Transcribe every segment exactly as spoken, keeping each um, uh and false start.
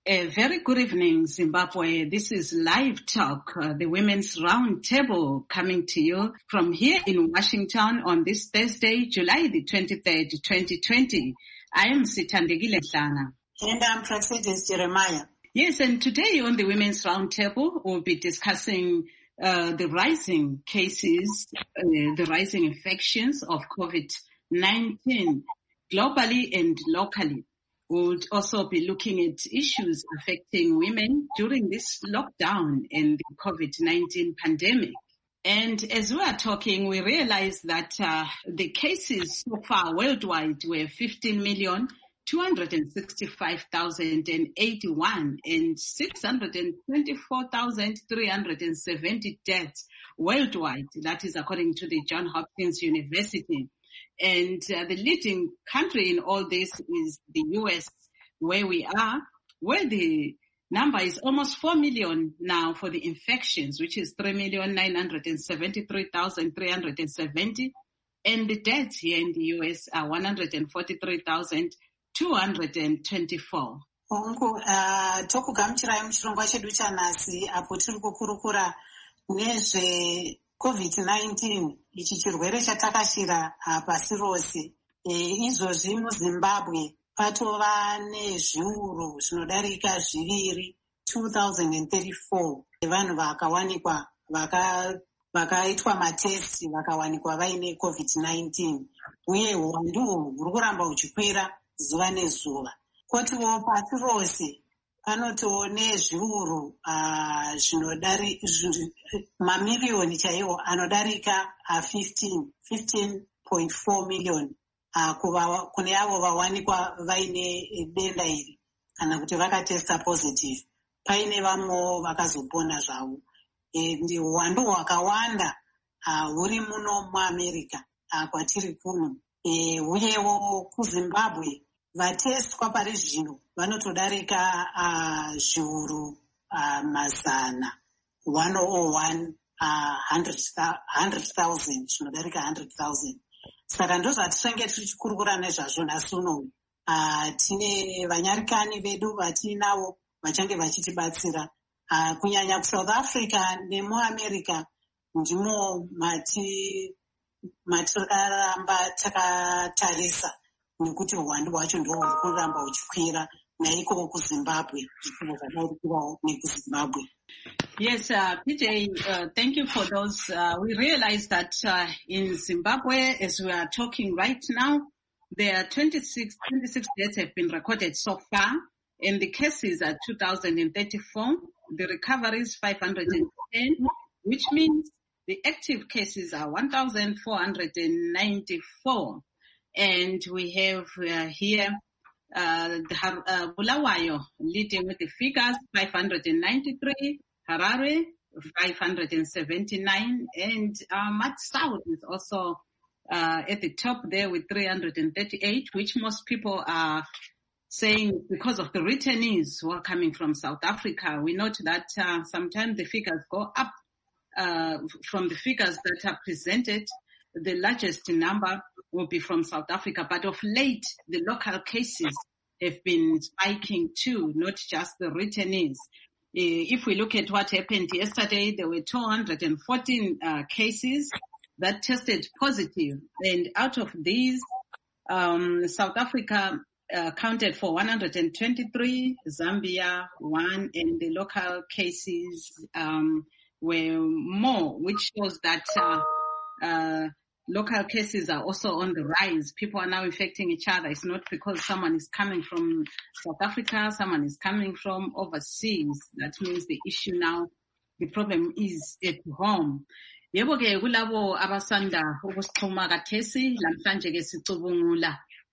A very good evening, Zimbabwe. This is Live Talk, uh, the Women's Roundtable, coming to you from here in Washington on this Thursday, July the twenty-third, twenty twenty. I am Sithandegile Hlanga. And I'm Praxedis Jeremiah. Yes, and today on the Women's Roundtable, we'll be discussing uh, the rising cases, uh, the rising infections of COVID nineteen globally and locally. We'll also be looking at issues affecting women during this lockdown and the COVID nineteen pandemic. And as we are talking, we realize that uh, the cases so far worldwide were fifteen million two hundred sixty-five thousand eighty-one and six hundred twenty-four thousand three hundred seventy deaths worldwide. That is according to the Johns Hopkins University. And uh, the leading country in all this is the U S, where we are, where the number is almost four million now for the infections, which is three million nine hundred seventy-three thousand three hundred seventy. And the deaths here in the U S are one hundred forty-three thousand two hundred twenty-four. Ongo tokugamuchirai muchirongwa chedu chanhasi apo tiri kukurukura nezve COVID nineteen, ichi chirwere chatakashira pasi rose. Izvozvi muZimbabwe patova nezviuru zvinodarika zviviri, two thousand thirty-four, vanhu vakawanikwa vakaitwa matesti vakawanikwa vaine COVID nineteen, uye uwandu huri kuramba huchikwira zuva nezuva. Kotiwo pasi rose panotiwo nezviuru zvinodari mamiliyoni chaiwo anodarika fifteen point four million kune avo vawanikwa vaine denda iri kana kuti vakatesta positive. Paine vamwewo vakazopona zvavo. Ndi uwandu hwakawanda huri muno muAmerica kwatiri kuno. Uyewo kuZimbabwe vatestwa pari zvino vanotodarika zviuru uh, mazana one oh one hundred thousand zvinodarika one hundred thousand. Saka ndozvatichange tichikurukura nezvazvo nhasi unowu. Uh, tine vanyarikani vedu vatinavo vachange vachitibatsira. Uh, kunyanya kuSouth Africa nemuAmerica ndimo mati matiramba takatarisa nekuti uwandu hwacho ndo huri kuramba huchikwira naiko kuZimbabwe zvipimo zvakaurikirawo nekuZimbabwe. Yes, uh, P J, uh, thank you for those. Uh, we realize that uh, in Zimbabwe, as we are talking right now, there are twenty-six, twenty-six deaths have been recorded so far, and the cases are two thousand thirty-four. The recovery is five hundred ten, which means the active cases are one thousand four hundred ninety-four. And we have uh, here uh, the, uh, Bulawayo leading with the figures, five hundred ninety-three, Harare, five hundred seventy-nine, and uh, Mat South is also uh, at the top there with three hundred thirty-eight, which most people are saying because of the returnees who are coming from South Africa. We note that uh, sometimes the figures go up uh, from the figures that are presented. The largest number will be from South Africa, but of late, the local cases have been spiking too, not just the returnees. If we look at what happened yesterday, there were two hundred fourteen uh, cases that tested positive, and out of these, um, South Africa uh, counted for one hundred twenty-three, Zambia one, and the local cases um, were more, which shows that uh, uh, local cases are also on the rise. People are now infecting each other. It's not because someone is coming from South Africa, someone is coming from overseas. That means the issue now, the problem is at home. Yebo ke kulabo abasanda ukusixhuma kathesi lamhlanje ke sicubungula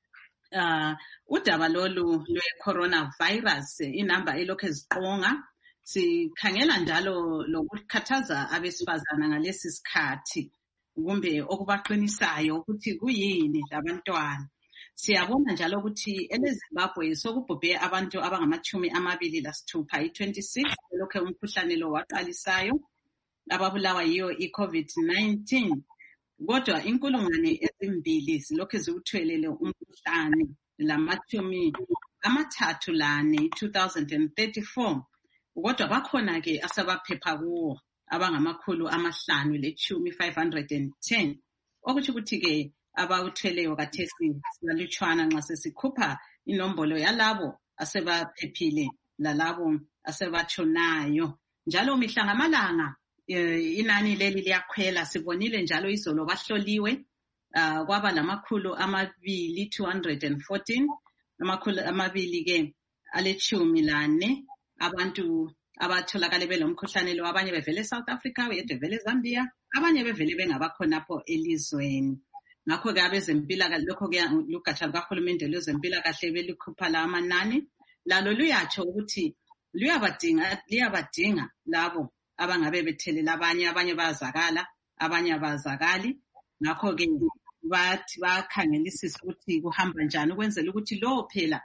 uh udaba lolu lwe-coronavirus, inamba elokhu eziqonga. Sikhangela njalo lokukhathaza abesifazana ngalesi sikhathi, kumbe okubaqinisayo ukuthi kuyini labantwana. Siyabona njalo ukuthi eleZimbabwe sokubhubhe abantu abangamachumi amabili lasithupha, i-twenty-six, lokho umkhuhlane lo waqalisayo, ababulawa yiyo i-COVID nineteen. Kodwa inkulungwane ezimbili zilokhu ziwuthwelele umkhuhlane, lamachumi amathathu lane two thousand thirty-four. Kodwa bakhona-ke asabaphepha kuwo abangamakhulu amahlanu lechumi five hundred ten. Okuthi ukuthi-ke abawuthweleyo kathesi sibalutshwana nxa sesikhupha inombolo yalabo asebaphephile lalabo asebatshonayo. Njalo mihla ngamalanga inani leli liyakhwela. Sibonile njalo izolo bahloliwe uh, kwaba lamakhulu amabili two hundred fourteen, amakhulu amabili ke alechumi lane abantu abatholakale belomkhuhlane lo, abanye bevele South Africa, bevele Zambia, abanye bevele bengabakhonapho elizweni. Ngakho ke abezempilakahle, lokho ke lugatsha lukahulumende lwezempilakahle belukhupha la amanani, lalo luyatsho ukuthi luyabadinga liyabadinga labo abangabe bethelela abanye, abanye bayazakala, abanye abazakali. Ngakho ke bathi bakhangelisisa ukuthi kuhamba njani ukwenzela ukuthi lo phela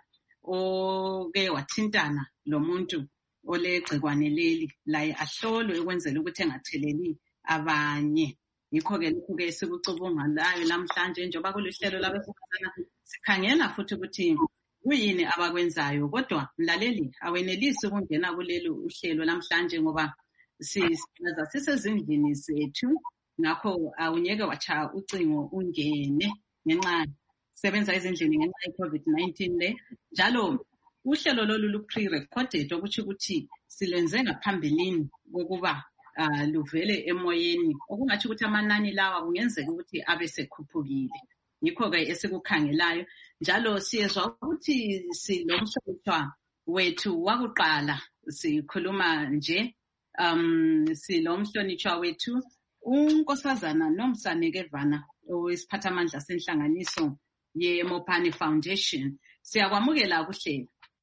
oke wathintana lomuntu olegcikwane leli laye ahlolwe ukwenzela ukuthi engatheleli abanye. Yikho ke lokhu ke sikucubungulayo namhlanje njengoba kuluhlelo labesifazana sikhangela futhi ukuthi kuyini abakwenzayo. Kodwa mlaleli awenelisi ukungena kulelo uhlelo namhlanje ngoba sisaza sisezindlini zethu, ngakho awunyeke wacha ucingo ungene ngenxa sebenza ezindlini ngenxa ye-COVID nineteen le. Njalo uhlelo lolu lu-pre-recorded ukuthi ukuthi silenze ngaphambilini kokuba uh, luvele emoyeni, okungathi ukuthi amanani lawa kungenzeka ukuthi abe sekhuphukile. Yikho ke esikukhangelayo. Njalo siyezwa ukuthi silomhlonishwa wethu wakuqala, sikhuluma nje um silomhlonishwa wethu unkosazana Nomsanekevana owesiphathamandla senhlanganiso ye-Mopani Foundation. Siyakwamukela kuhlelo.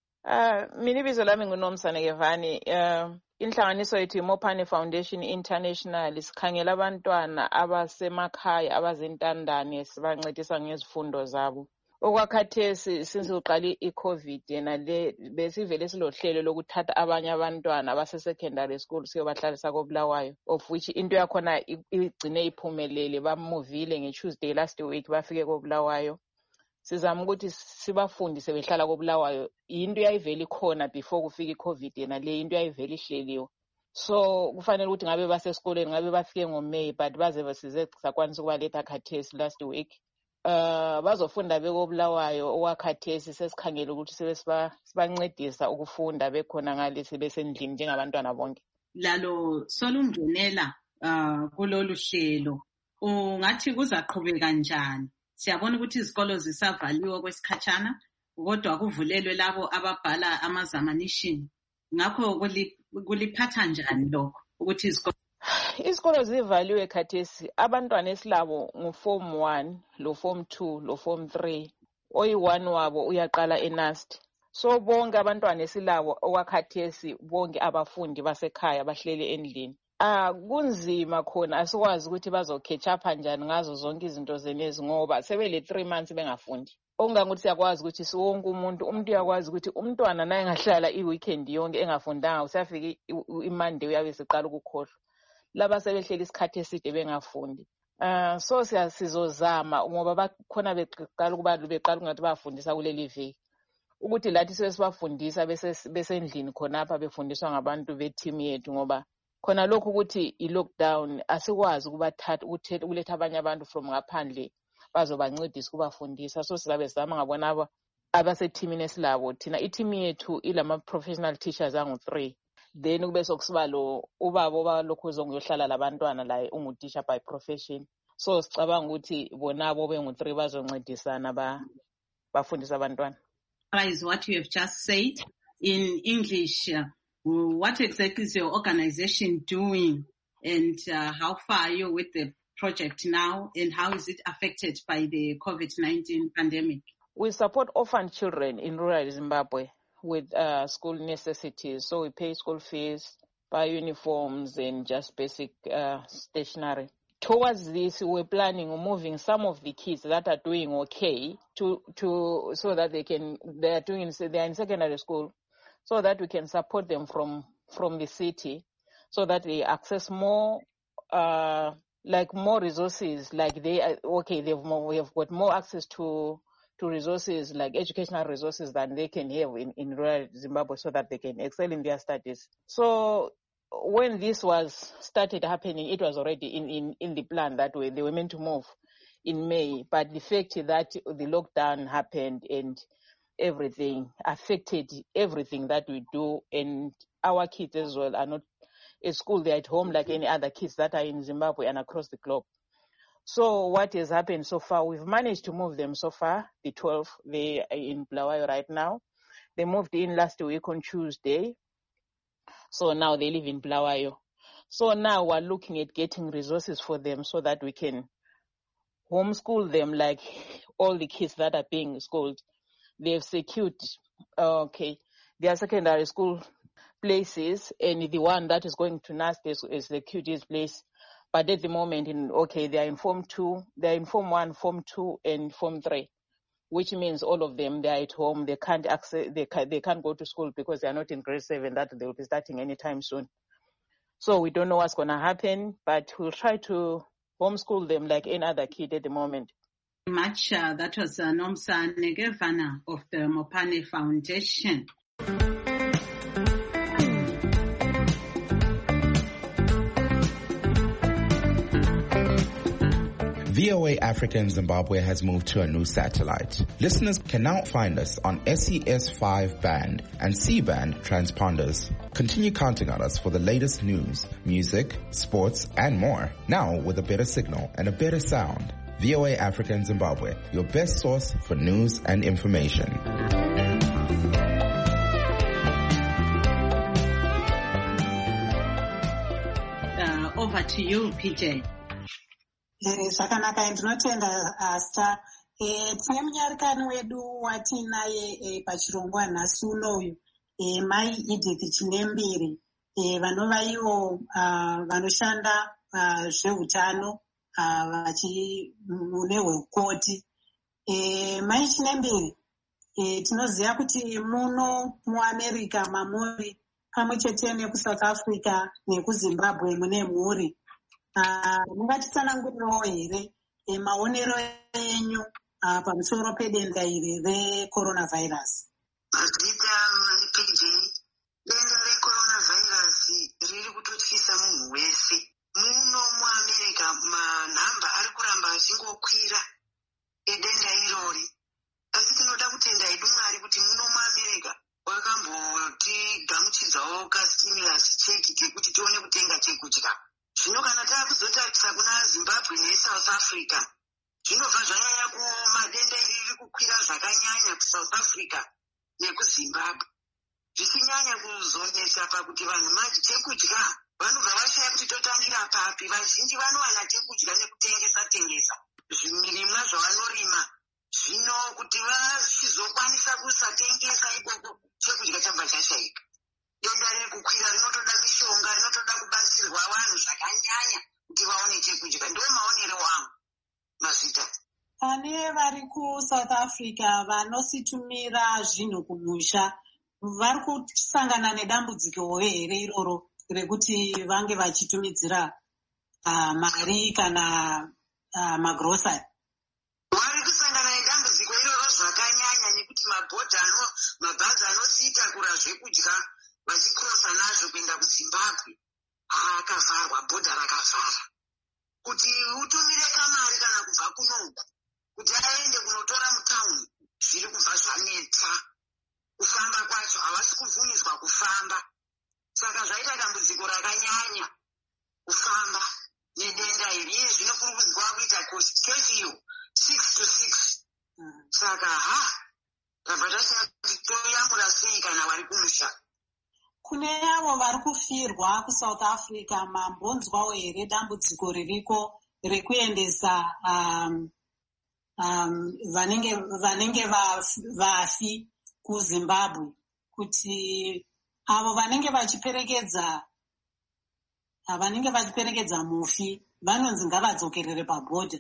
Uh, mina ibizo lami nguNomsanekevani. Uh, inhlanganiso yethu i-Mopani Foundation International sikhangela abantwana abasemakhaya abazintandane, sibancedisa ngezifundo zabo. Okwakhathesi since uqali i-COVID yena le besivele silohlelo lokuthatha abanye abantwana abase-secondary school siyobahlalisa koBulawayo, of which into yakhona igcine iphumelele. Bamuvile nge-Tuesday last week bafike koBulawayo. Sizama ukuthi sibafundise behlala koBulawayo. Into yayivele ikhona before kufika i-COVID yena le into yayivele ihleliwe. So kufanele ukuthi ngabe basesikoleni, ngabe bafike ngoMay, but baze basize sakwanisa ukubaletha khathesi last week. Uh, bazofunda bekoBulawayo okwakhathesi sesikhangela ukuthi sibe sibancedisa ukufunda bekhona ngalesi besendlini njengabantwana bonke. Lalo solungenela uh, kulolu hlelo ungathi kuzaqhubeka kanjani? Siyabona ukuthi izikolo zisavaliwe kwesikhatshana, kodwa kuvulelwe labo ababhala amazamanishini. Ngakho kuliphatha njani lokho ukuthi izikolo Isikolo zivaliwe khathesi? Abantwana esilabo ngu-form one, lo form two, lo form three. Oyi-one wabo uyaqala eNust. So bonke abantwana esilabo okwakhathesi bonke abafundi basekhaya bahlele endlini. Ah, kunzima khona, asikwazi ukuthi bazokhetshapha njani ngazo zonke izinto zenezi ngoba sebele three months bengafundi. Okungangokuthi siyakwazi ukuthi siwonke umuntu, umuntu uyakwazi ukuthi umntwana naye engahlala i-weekend yonke engafundanga, usafika iMonday uyabe seqala ukukhohlwa. Laba sebehleli isikhathi eside bengafundi. Uh, so siyasizozama ngoba bakhona beqala ukuba beqala ungathi bayafundisa kuleli viki. Ukuthi lathi sesibafundisa bese besendlini khonapha befundiswa ngabantu be-team yethu ngoba khona lokhu ukuthi i-lockdown asikwazi ukubathatha ukuletha abanye abantu from ngaphandle bazobancedisa ukubafundisa. So sizabe sizama ngabona aba abasethimini esilabo. Thina i-team yethu ilama-professional teachers angu-three. Then kube sokusiba lo ubaba obalokhu uzongiyohlala labantwana la ungu-teacher by profession. So sicabanga ukuthi bona abo bengu-three bazoncedisana ba bafundisa abantwana. Is what you have just said in English. Uh, what exactly is your organization doing, and uh, how far are you with the project now, and how is it affected by the COVID nineteen pandemic? We support orphan children in rural Zimbabwe with uh, school necessities. So we pay school fees, buy uniforms, and just basic uh, stationery. Towards this, we're planning on moving some of the kids that are doing okay to to so that they can they are doing they are in secondary school, so that we can support them from from the city, so that they access more uh, like more resources. Like they are, okay, they've more, we have got more access to to resources like educational resources that they can have in, in rural Zimbabwe so that they can excel in their studies. So when this was started happening, it was already in, in, in the plan that way. They were meant to move in May, but the fact that the lockdown happened and everything affected everything that we do, and our kids as well are not at school, they're at home like any other kids that are in Zimbabwe and across the globe. So what has happened so far, we've managed to move them so far, the twelve, they are in Bulawayo right now. They moved in last week on Tuesday. So now they live in Bulawayo. So now we're looking at getting resources for them so that we can homeschool them like all the kids that are being schooled. They've secured, uh, okay, their secondary school places, and the one that is going to N A S is, is secured his place. But at the moment, in okay, they are in Form two, they are in Form one, Form two, and Form three, which means all of them, they are at home. They can't access, they can, they can't go to school because they are not in grade seven. That they will be starting anytime soon. So we don't know what's going to happen, but we'll try to homeschool them like any other kid at the moment. Much uh, that was uh, Nomsa Negevana of the Mopane Foundation. V O A Africa in Zimbabwe has moved to a new satellite. Listeners can now find us on S E S five band and C band transponders. Continue counting on us for the latest news, music, sports, and more. Now with a better signal and a better sound. V O A Africa in Zimbabwe, your best source for news and information. Uh, over to you, P J. Zvakanaka, ndinotenda Asta. Tine munyarikani wedu watinaye pachirongwa nhasi unoyu, Mai Edith Chinembiri, vanova ivo vanoshanda zveutano mune hwekoti. Mai Chinembiri, tinoziva kuti muno muAmerica mamuri pamwe chete nekuSouth Africa nekuZimbabwe mune mhuri. Mungatitsanangurirawo here maonero enyu pamusoro pedenda iri recoronavirus? Mazita P J, denda recoronavirus riri kutotyisa munhu wese. Muno muAmerica manhamba ari kuramba achingokwira edenda irori. Asi tinoda kutenda hedu Mwari kuti muno muAmerica wakambotigamuchidzawo kastimulus cheki kekuti tione kutenga chekudya. Zvino kana taakuzotarisa kuna Zimbabwe neSouth Africa, zvinobva zvanyanya kuoma. Denda iri riri kukwira zvakanyanya kuSouth Africa nekuZimbabwe, zvisinyanya kuzonesa pakuti vanhu manje chekudya vanobva vashaya kuti totangira papi. Vazhinji vanowana chekudya nekutengesa tengesa zvirimwa zvavanorima. Zvino kuti vachizokwanisa kusatengesa ikoko, chekudya chabva chashayika. Denda riri kukwira rinotoda mishonga, rinotoda kubatsirwa vanhu zvakanyanya kuti vaone chekudya. Ndiwo maonero wangu. Mazvita. Pane vari kuSouth Africa vanositumira zvinhu kumusha, vari kusangana nedambudziko here iroro rekuti vange vachitumidzira mari kana magrosari? Vari kusangana nedambudziko iroro zvakanyanya nekuti mabhazi anosiitakura zvekudya vachikrosa nazvo kuenda kuZimbabwe akavharwa, bhodha rakavhara. Kuti utumire kamari kana kubva kunoku kuti aende kunotora mutauni, zviri kubva zvanetsa. Kufamba kwacho havasi kubvumidzwa kufamba. Saka zvaita dambudziko rakanyanya kufamba nedenda iri. Iye zvino kurudzirwa kuita curfew six to six. Saka ha zvabva zvasina kuti toyamura sei kana vari kumusha. Kune avo vari kufirwa kuSouth Africa, mambonzwawo here dambudziko ririko rekuendesa um, um, vanenge, vanenge vafi kuZimbabwe, kuti avo vanenge vachiperekedza vanenge vachiperekedza mufi vanonzi ngavadzokerere pabhodha.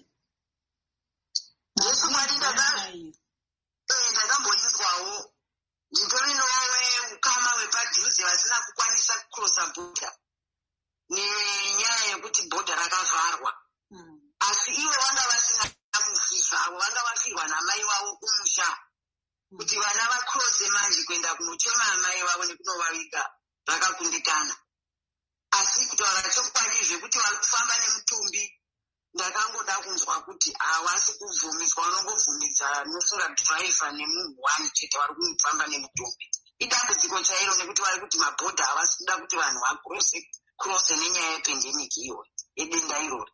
Yesu Mwari ndakambonyiswawo nditorinowe ukama wepadhuze vasina kukwanisa kukrosa bhodha nenyaya yekuti bhodha rakavharwa. Asi ivo vanga vasina mufi zvavo vanga vafirwa namai vavo kumusha kuti vana vakrose manje kuenda kunochema amai vavo nekunovaviga zvakakundikana. Asi kutaura chokwadi zvekuti vari kufamba nemutumbi, ndakangoda kunzwa kuti havasi kubvumidzwa, unongobvumidza nofunga dhiraivha nemunhu wani chete vari kufamba nemutumbi. Idambudziko chairo nekuti vari kuti mabhodha havasi kuda kuti vanhu vakrose krose nenyaya yependemiki iyoyo yedenda irori.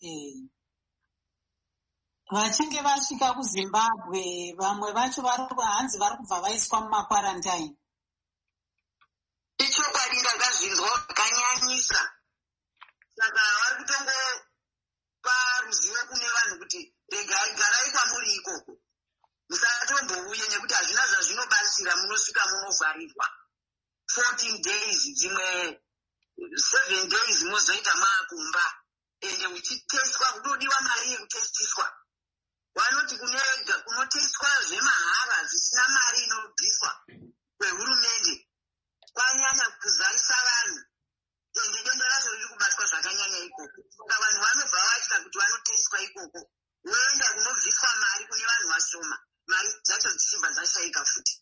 Vachinge vasvika kuZimbabwe, vamwe vacho hanzi vari kubva vaiswa mumakwarantine. Ichokwadi, ndakazvinzwa zvakanyanyisa. Saka vari kutongopa ruzivo kune vanhu kuti regai garai kwamuri ikoko, musatomboуye nekuti hazvina zvazvinobatsira, munosvika munovharirwa fourteen days, dzimwe seven days mozoita maakumba, ende uchitestwa kunodiwa mari yekutestiswa. Vanoti kunotestwa zvemahara zvisina mari inobviswa kwehurumende kwanyanya kuzarisa vanhu, ende denda racho riri kubatwa zvakanyanya ikoko. Saka vanhu vanobva vatya kuti vanotestwa ikoko, voenda kunobviswa mari kune vanhu vashoma, mari dzacho dzichibva dzashaika futi.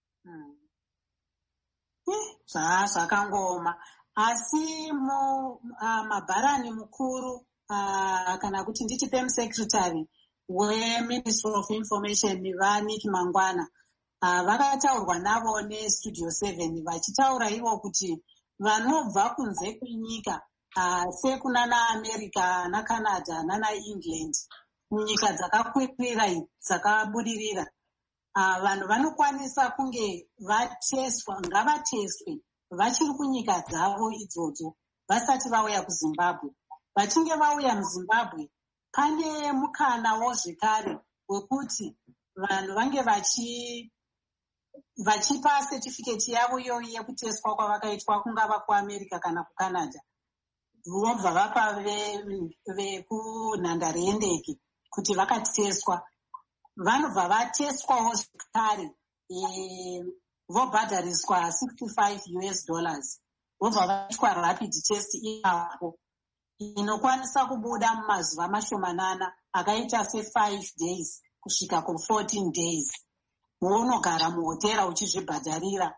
Zvakangoma. Asi mabharani mukuru kana kuti nditi P M Secretary weMinistry of Information vaNiki Mangwana vakataurwa navo neStudio seven vachitaura ivo kuti vanobva kunze kwenyika sekuna naAmerica naCanada nanaEngland, munyika dzakakwirira dzakabudirira, vanhu vanokwanisa kunge vateswa, ngavateswe vachiri kunyika dzavo idzodzo vasati vauya kuZimbabwe. Vachinge vauya muZimbabwe, pane mukanawo zvekare wekuti vanhu vange vachi vachipa certificate yavo iyoyi yekuteswa kwavakaitwa kungava kuAmerica kana kuCanada, vobva vapa vekunhandare yendege kuti vakateswa. Vanobva vateswawo zvekare vobhadhariswa sixty-five US dollars, vobva vaitwa rapid test ipapo inokwanisa kubuda mumazuva mashomanana akaita se-five days kusvika ku-fourteen days. Unogara muhotera uchizvibhadharira.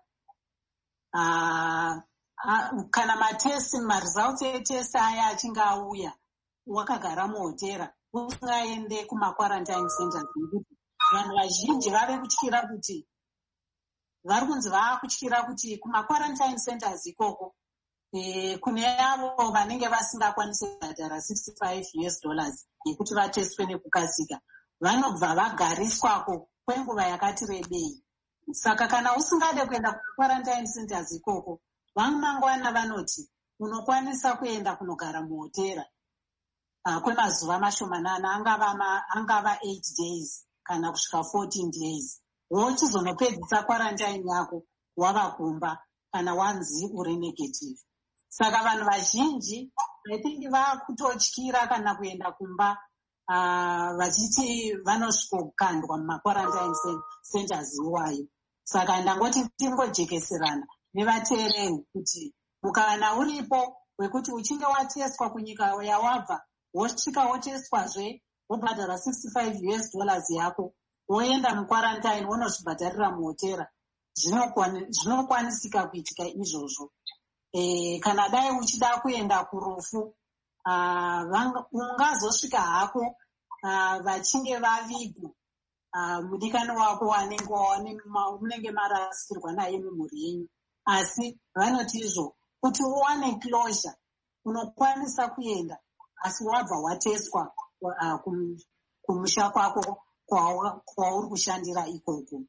Kana matesti, maresults etest aya achinge auya, wakagara muhotera usingaende kumakwarantine centers, nekuti vanhu vazhinji vave kutyira kuti vari kunzi vaakutyira kuti kumakwarantine centers ikoko kune avo vanenge vasingakwanisi kubhadhara sixty-five US dollars yekuti vateswe nekukasika, vanobva vagariswako kwenguva yakati rebei. Saka kana usingade kuenda kumakwarantine centers ikoko, vaMangwana vanoti unokwanisa kuenda kunogara muhotera kwemazuva mashomanana, angava angava eight days kana kusvika fourteen days, wochizonopedzisa quarantine yako wavakumba kana wanzi uri negative. Saka vanhu vazhinji I think vakutotyira kana kuenda kumba vachiti vanosvikokandwa mumakwarantine centers iwayo. Saka ndangoti tingojekeserana nevateereri kuti mukana uripo wekuti uchinge wateswa kunyika yawabva, wosvika woteswazve, wobhadhara sixty-five US dollars yako, woenda mukwarantine wonozvibhadharira muhotera, zvinokwanisika kuitika izvozvo. E, kana dai uchida kuenda kurufu, ungazosvika hako vachinge vavigwa mudikani wako wanenge marasirwa naye mumhuri yenyu. Asi vanoti izvo kuti uwane closure unokwanisa kuenda, asi wabva wateswa kumusha kwako kwauri kushandira ikoko.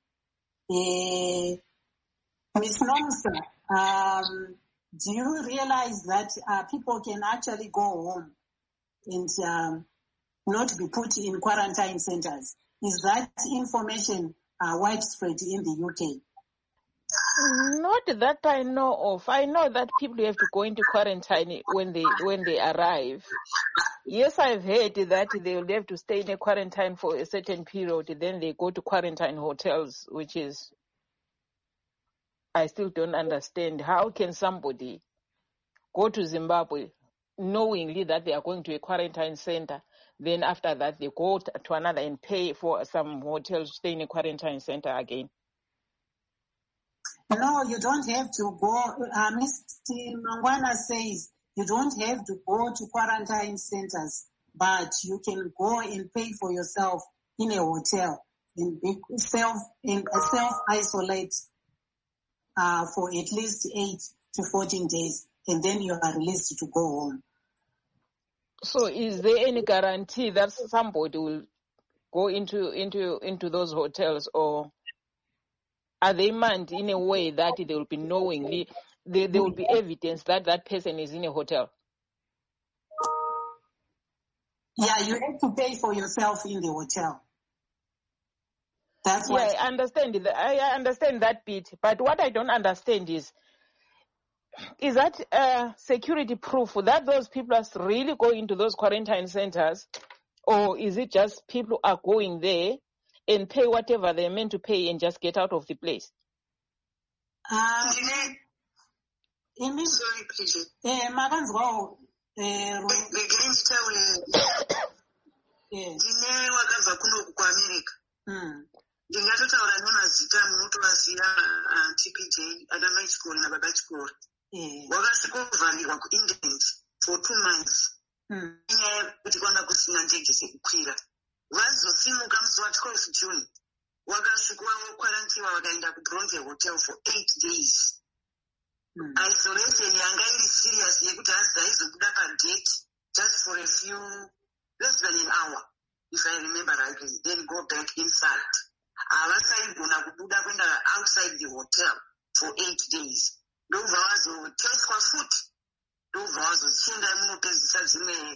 Miss Nomsa, um, do you realize that uh, people can actually go home and um, not be put in quarantine centers? Is that information uh, widespread in the U K? Not that I know of. I know that people have to go into quarantine when they when they arrive. Yes, I've heard that they will have to stay in a quarantine for a certain period, then they go to quarantine hotels, which is, I still don't understand. How can somebody go to Zimbabwe knowingly that they are going to a quarantine center, then after that they go to another and pay for some hotel, stay in a quarantine center again? No, you don't have to go. Uh, Mister Mangwana says you don't have to go to quarantine centers, but you can go and pay for yourself in a hotel and self in self isolate uh, for at least eight to fourteen days, and then you are released to go home. So, is there any guarantee that somebody will go into into into those hotels, or are they manned in a way that they will be knowingly, there, there will be evidence that that person is in a hotel? Yeah, you have to pay for yourself in the hotel. That's yeah, what. I understand it. I understand that bit, but what I don't understand is, is that uh, security proof that those people are really going to those quarantine centers, or is it just people are going there and pay whatever they're meant to pay and just get out of the place? Uh, Sorry, please. Eh, makanzwawo, eh, ndine wakabva kunoku kuamerica. Ndingatotaura nemazita munotovaziva T P J, ana chikoro nababa chikoro. Wakasvika kuvharirwa kuengland for two months. Inyaya yekuti kwanga kusina ndege dzekukwira. Vazosimuka musi wa12 June. Wakasvika wakwarantiwa wakaenda kuBronze Hotel for eight days. Mm. Isolation yanga iri serious yekuti hazi aizobuda padate just for a few, less than an hour, if I remember rightly, then go back inside. Havasaigona kubuda kuenda outside the hotel for eight days. Ndobva vazoteswa futi, ndobva vazochinda munopedzisa dzimwe,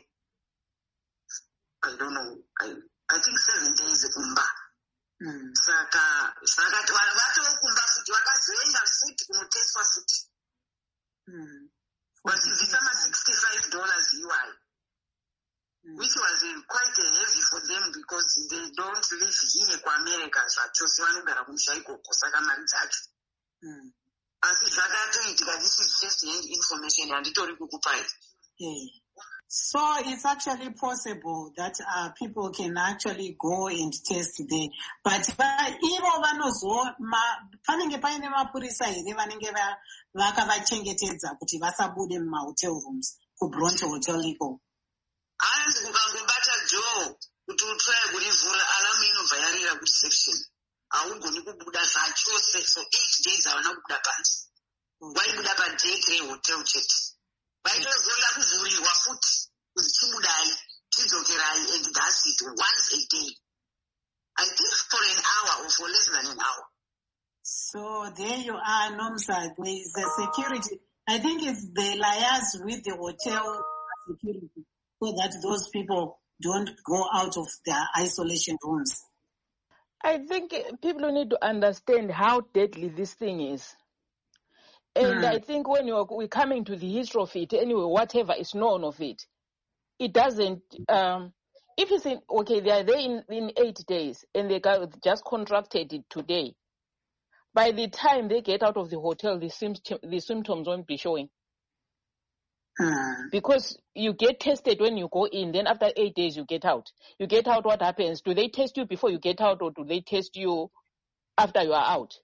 I don't know, I, I think seven days kumba. Mm. Saka zvakati vanhu vatokumba futi vakazoenda futi kunoteswa futi. Mm. Vachibvisa ma sixty-five dollars U I, mm. which was uh, quite uh, heavy for them because they don't live here kuAmerica zvachose vanogara kumusha ikoko saka mari dzacho. Asi zvakatoitika, this is first hand information handitori kukupai. Yeah. So it's actually possible that uh, people can actually go and test there. But ivo vanozo panenge paine mapurisa here vanenge vakavachengetedza kuti vasabude mumahotel rooms kuBronze Hotel iko. Hanzi kukangobata Joe kuti utry kurivhura alamu inobva yarira kureception. Haugoni kubuda zvachose for eight days havana kubuda panze. Waibuda padate rehotel chete. Vaitozoda kuvhurirwa futi kuti chibudai chidzokerai, and that's it, once a day. I think for an hour or for less than an hour. So there you are, Nomsa. There is a security. I think it's the liars with the hotel security so that those people don't go out of their isolation rooms. I think people need to understand how deadly this thing is. And mm. I think when you're, we're coming to the history of it, anyway, whatever is known of it, it doesn't, um, if you think, okay, they are there in, in eight days and they got just contracted it today, by the time they get out of the hotel, the, symptom, the symptoms won't be showing. Mm. Because you get tested when you go in, then after eight days you get out. You get out, what happens? Do they test you before you get out, or do they test you after you are out?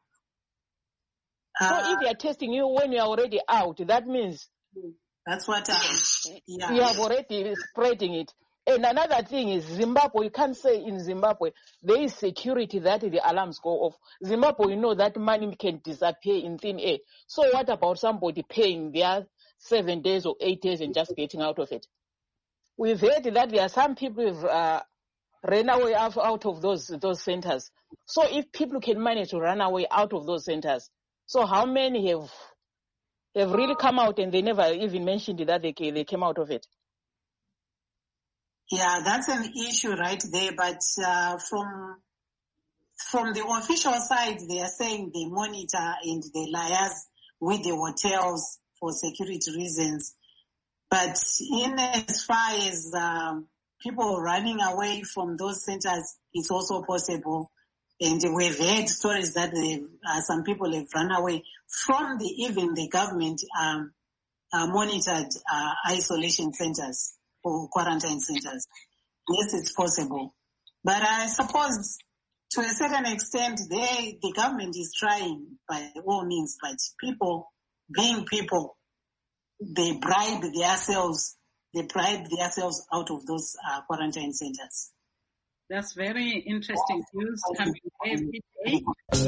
Uh, so if they are testing you when you are already out, that means that's what uh, yeah. you have already spreading it. And another thing is Zimbabwe. You can't say in Zimbabwe there is security that the alarms go off. Zimbabwe, you know that money can disappear in thin air. So what about somebody paying their seven days or eight days and just getting out of it? We've heard that there are some people who've uh, ran away out, out of those those centers. So if people can manage to run away out of those centers, so how many have have really come out and they never even mentioned that they they came out of it? Yeah, that's an issue right there. But uh, from from the official side, they are saying they monitor and they liaise with the hotels for security reasons. But in as far as um, people running away from those centers, it's also possible. And we've heard stories that uh, some people have run away from the even the government um, uh, monitored uh, isolation centers or quarantine centers. yes, it's possible. But I suppose to a certain extent, they, the government is trying by all means, but people, being people, they bribe themselves, they bribe themselves out of those uh, quarantine centers. That's very interesting news coming every day.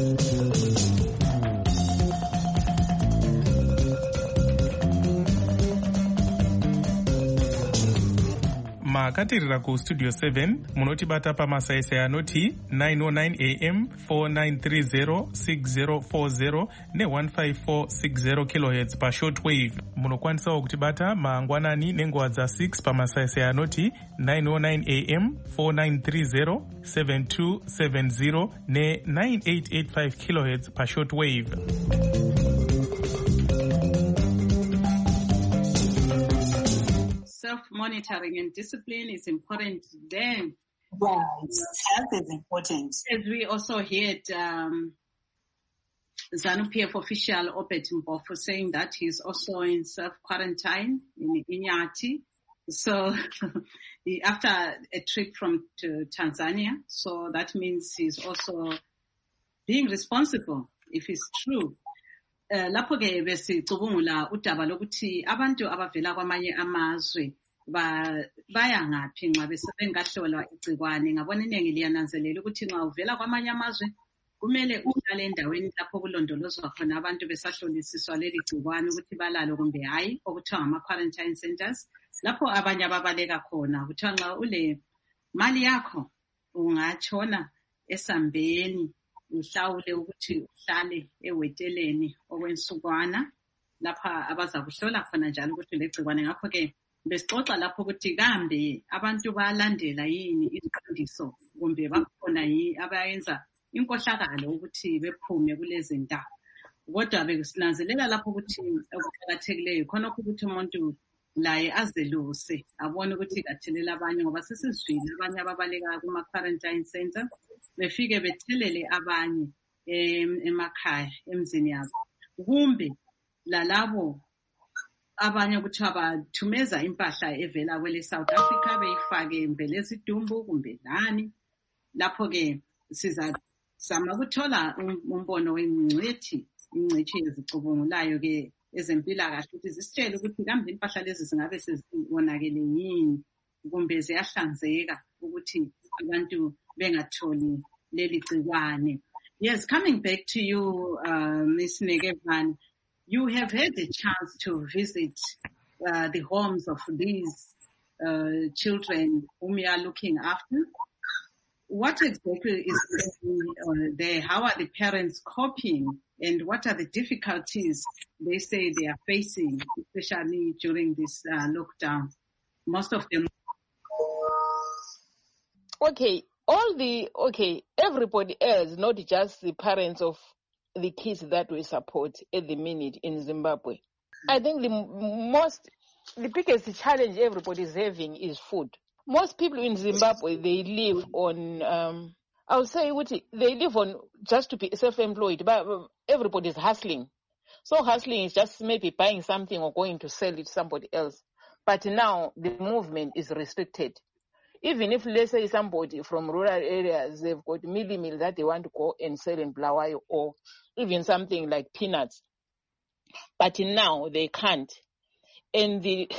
makatirira kustudio seven munotibata pamasaisai anoti nine oh nine a m four nine three zero six zero four zero ne one five four six zero kilohertz pashortwave. Munokwanisawo kutibata mangwanani nenguva dza six pamasaisai anoti nine oh nine a m four nine three zero seven two seven zero ne nine eight eight five kilohertz pashortwave. Self-monitoring and discipline is important then. Yes, health is important. As we also heard um, ZANU-P F official Obed Mpofu saying that he's also in self-quarantine in Inyati. So he, after a trip from to Tanzania, so that means he's also being responsible, if it's true. Uh, lapho ke besicubungula udaba lokuthi abantu abavela kwamanye amazwe ba baya ngaphi nxa besengahlola igcikwane. Ngabona iningi liyananzelela ukuthi nxa uvela kwamanye amazwe kumele uhlale endaweni lapho kulondolozwa khona abantu besahlolisiswa leli gcikwane ukuthi balalo kumbe hayi, okuthiwa ngama quarantine centers, lapho abanye ababaleka khona. Kuthiwa nxa ule mali yakho ungatshona esambeni uhlawule ukuthi uhlale eweteleni okwensukwana lapha abazakuhlola khona njalo ukuthi legcikwane. Ngakho ke besixoxa lapho ukuthi kambe abantu bayalandela yini iziqondiso kumbe bakhona yini abayenza inkohlakalo ukuthi bephume kulezi ndawo. Kodwa besinanzelela lapho ukuthi okuqakathekileyo khona ukuthi umuntu laye azeluse abone ukuthi kathelela abanye, ngoba sesizwile abanye ababaleka kuma quarantine center befike bethelele abanye emakhaya emzini yabo, kumbe lalabo abanye ukuthi abathumeza impahla evela kwele South Africa beyifake mbele esidumbu kumbe lani. Lapho ke sizazama ukuthola umbono wengcwethi ingcwethi ezicubungulayo ke ezempilakahle ukuthi zisitshele ukuthi kambe impahla lezi zingabe sezibonakele yini kumbe ziyahlanzeka ukuthi abantu bengatholi leli gcikwane. Yes, coming back to you, uh, Miz Negevan, you have had the chance to visit uh, the homes of these uh, children whom you are looking after. What exactly is uh, there? How are the parents coping? And what are the difficulties they say they are facing, especially during this uh, lockdown? Most of them. Okay, all the, okay, everybody else, not just the parents of the kids that we support at the minute in Zimbabwe. I think the most, the biggest challenge everybody is having is food. Most people in Zimbabwe, they live on, um, I would say they live on just to be self-employed, but everybody is hustling. So hustling is just maybe buying something or going to sell it to somebody else. But now the movement is restricted. Even if, let's say, somebody from rural areas, they've got mealie meal that they want to go and sell in Bulawayo or even something like peanuts. But now they can't. And the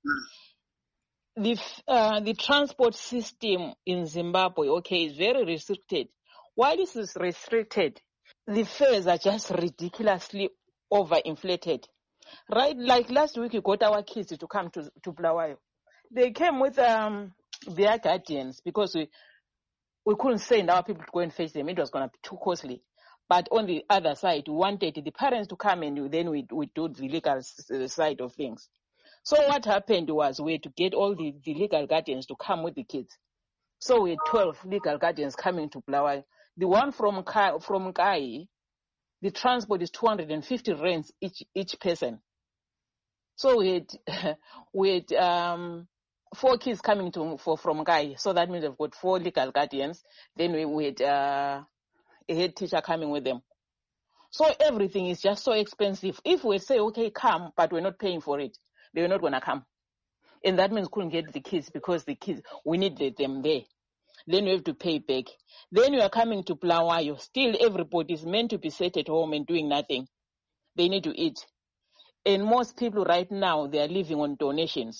the uh, the transport system in Zimbabwe, okay, is very restricted. While this is restricted, the fares are just ridiculously overinflated. Right, like last week, we got our kids to come to, to Bulawayo. They came with um, their guardians because we we couldn't send our people to go and fetch them. It was going to be too costly. But on the other side, we wanted the parents to come and then we we do the legal side of things. So what happened was we had to get all the, the legal guardians to come with the kids. So we had twelve legal guardians coming to Bulawayo. The one from Kai, from Kai, the transport is two hundred fifty rands each each person. So we had we had um, four kids coming to for from Kai. So that means we've got four legal guardians. Then we, we had uh, a head teacher coming with them. So everything is just so expensive. If we say, okay, come, but we're not paying for it, they're not going to come. And that means couldn't get the kids because the kids, we needed them there. Then you have to pay back. Then you are coming to Bulawayo. Still everybody is meant to be sat at home and doing nothing. They need to eat. And most people right now, they are living on donations,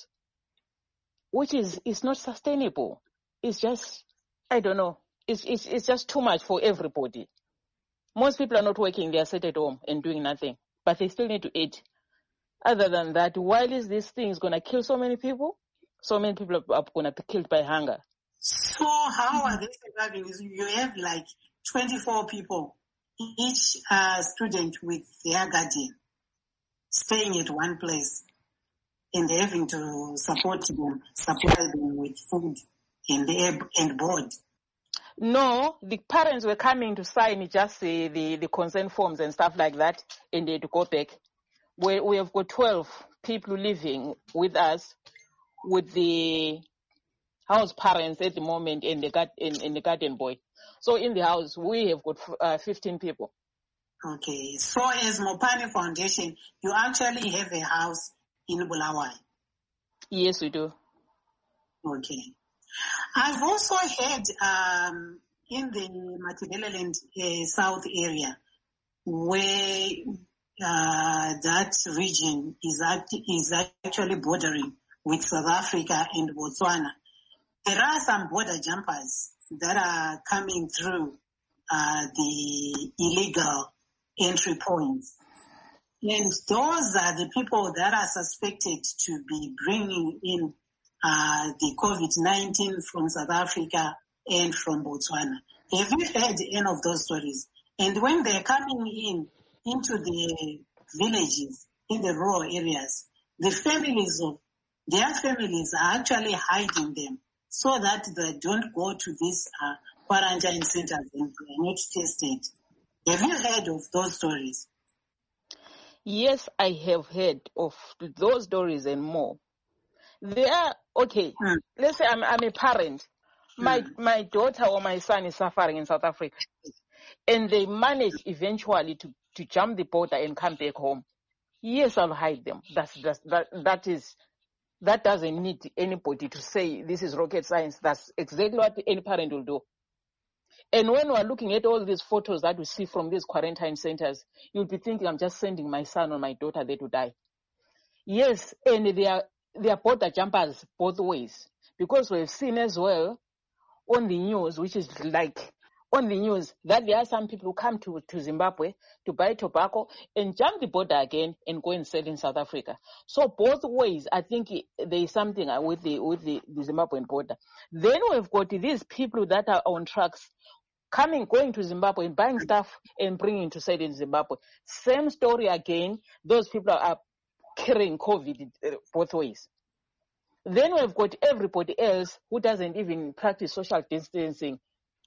which is, is not sustainable. It's just, I don't know. It's, it's, it's just too much for everybody. Most people are not working. They are sat at home and doing nothing, but they still need to eat. Other than that, while is this thing is going to kill so many people, so many people are going to be killed by hunger. So how are they surviving? You have like twenty-four people, each uh, student with their guardian, staying at one place and having to support them, supply them with food and, and board. No, the parents were coming to sign just the, the, the consent forms and stuff like that, and they had to go back. We, we have got twelve people living with us, with the house parents at the moment and the, and, and the guardian boy. So in the house, we have got uh, fifteen people. Okay, so as Mopani Foundation, you actually have a house in Bulawayo? Yes, we do. Okay. I've also heard um, in the Matabeleland uh, South area, where uh, that region is, act- is actually bordering with South Africa and Botswana, there are some border jumpers that are coming through uh, the illegal entry points. And those are the people that are suspected to be bringing in uh, the COVID nineteen from South Africa and from Botswana. Have you heard any of those stories? And when they're coming in into the villages, in the rural areas, the families of their families are actually hiding them so that they don't go to these uh, quarantine centers and they are not tested. Have you heard of those stories? Yes, I have heard of those stories and more. They are, okay, mm. let's say I'm, I'm a parent. My mm. my daughter or my son is suffering in South Africa. And they manage eventually to, to jump the border and come back home. Yes, I'll hide them. That's, that's, that, that is, that doesn't need anybody to say this is rocket science. That's exactly what any parent will do. And when we're looking at all these photos that we see from these quarantine centers, you'll be thinking, I'm just sending my son or my daughter there to die. Yes, and they are, they are border jumpers both ways. Because we've seen as well on the news, which is like on the news, that there are some people who come to, to Zimbabwe to buy tobacco and jump the border again and go and sell in South Africa. So both ways, I think there is something with the with the, the Zimbabwean border. Then we've got these people that are on trucks coming, going to Zimbabwe and buying stuff and bringing to sell in Zimbabwe. Same story again. Those people are carrying COVID both ways. Then we've got everybody else who doesn't even practice social distancing.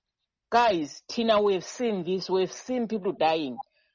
Guys, Tina, we've seen this. We've seen people dying.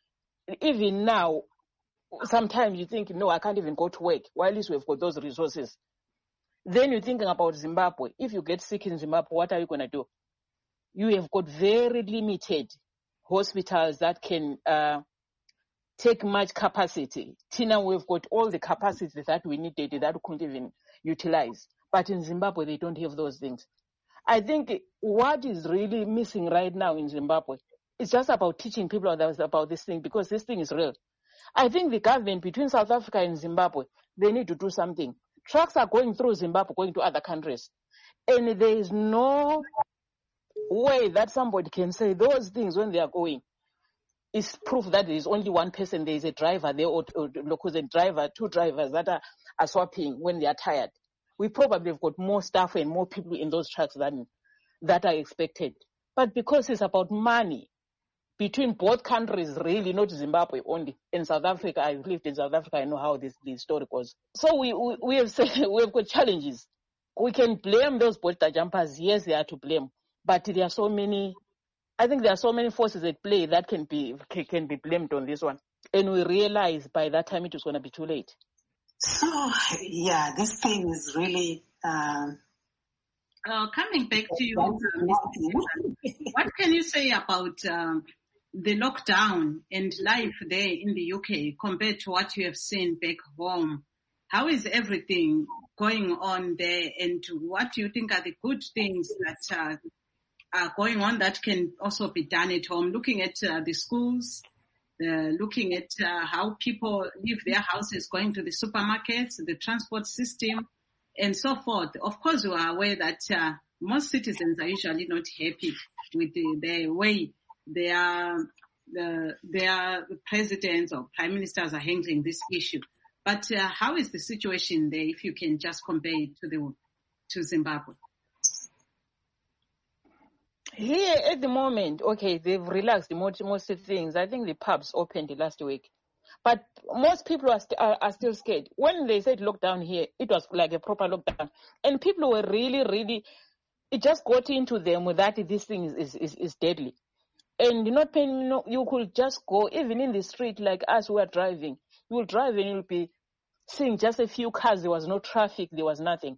Even now, sometimes you think, no, I can't even go to work. While at least we've got those resources. Then you're thinking about Zimbabwe. If you get sick in Zimbabwe, what are you going to do? You have got very limited hospitals that can uh, take much capacity. Tina, we've got all the capacity that we needed that we couldn't even utilize. But in Zimbabwe, they don't have those things. I think what is really missing right now in Zimbabwe is just about teaching people about this thing, because this thing is real. I think the government between South Africa and Zimbabwe, they need to do something. Trucks are going through Zimbabwe, going to other countries. And there is no way that somebody can say those things when they are going. It's proof that there is only one person, there is a driver there, or, or a driver, two drivers that are, are swapping when they are tired. We probably have got more staff and more people in those trucks than that are expected. But because it's about money between both countries, really, not Zimbabwe only. In South Africa, I've lived in South Africa, I know how this, this story goes. So we, we, we have said, we have got challenges. We can blame those border jumpers. Yes, they are to blame. But there are so many, I think there are so many forces at play that can be, can be blamed on this one. And we realize by that time it was going to be too late. So, yeah, this thing is really... Um, uh, coming back to you, uh, what can you say about um, the lockdown and life there in the U K compared to what you have seen back home? How is everything going on there, and what do you think are the good things that uh, are going on that can also be done at home? Looking at uh, the schools, uh, looking at uh, how people leave their houses, going to the supermarkets, the transport system, and so forth. Of course, we are aware that uh, most citizens are usually not happy with the, the way their the, their presidents or prime ministers are handling this issue. But uh, how is the situation there, if you can just compare it to the to Zimbabwe? Here at the moment, okay, they've relaxed most, most of things. I think the pubs opened last week. But most people are, st- are, are still scared. When they said lockdown here, it was like a proper lockdown. And people were really, really, it just got into them that this thing is, is, is deadly. And you're not paying, you know, you could just go, even in the street like us who are driving, you will drive and you'll be seeing just a few cars. There was no traffic. There was nothing.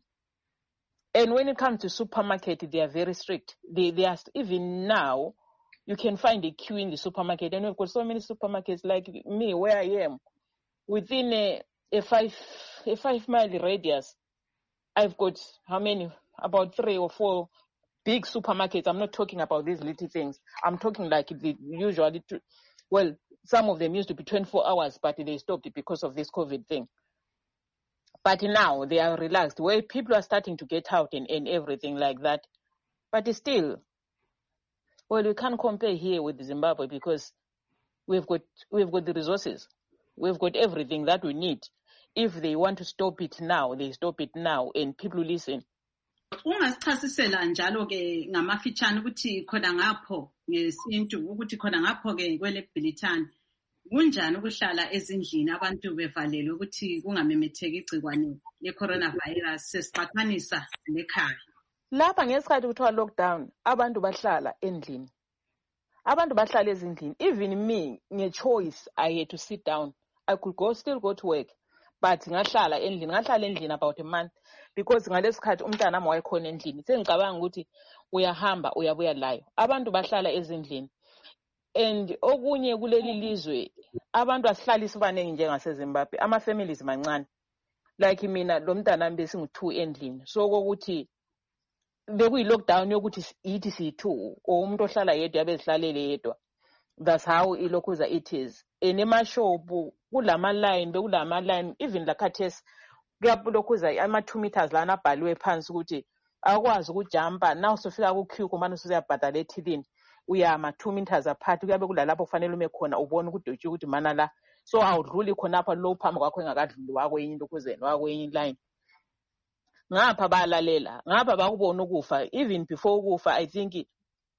And when it comes to supermarket, they are very strict. They, they are, even now, you can find a queue in the supermarket. And we've got so many supermarkets like me, where I am. Within a, a five, a five mile radius, I've got how many? About three or four big supermarkets. I'm not talking about these little things. I'm talking like the usually, well, some of them used to be twenty-four hours, but they stopped it because of this COVID thing. But now they are relaxed, where people are starting to get out and, and everything like that. But still, well, we can't compare here with Zimbabwe because we've got we've got the resources. We've got everything that we need. If they want to stop it now, they stop it now, and people listen. Ungasichasisela njalo ke ngamafitshane ukuthi khona ngapho ngesintu ukuthi khona ngapho ke kwele Bhilitane kunjani ukuhlala ezindlini abantu bevalelwe ukuthi kungamemetheki igcikwane le coronavirus sesiqhathanisa lekhaya. Lapha ngesikhathi kuthiwa lockdown abantu bahlala endlini. Abantu bahlala ezindlini. Even me nge-choice I had to sit down. I could go still go to work. But ngahlala endlini, ngahlala endlini about a month because ngalesikhathi umntana wami wayekhona endlini. Sengicabanga ukuthi uyahamba uyabuya layo. Abantu bahlala ezindlini. And okunye kuleli lizwe abantu asihlali isibanenge njengaseZimbabwe. Ama families mancane. Like mina lo mntana bese ngu-two endlini. So kokuthi bekuyi lockdown yokuthi ithi si-two or umuntu ohlala yedwa yabe zihlalele yedwa. That's how ilokhuza it is. And emashopu kulama line bekulama line even lakhathesi kuyalokhuza ama two meters lana abhaliwe phansi ukuthi akwazi ukujumpa now usufika ku queue kumane usuyabhadala ethilini uyama two meters apart kuyabe kulalapho kufanele ume khona ubone ukuthi ukuthi mana la so awudluli khonapha lo phamba kwakho engakadluli wakwenye into kuzeni wakwenye line. Ngapha balalela ngapha bakubona ukufa even before ukufa I think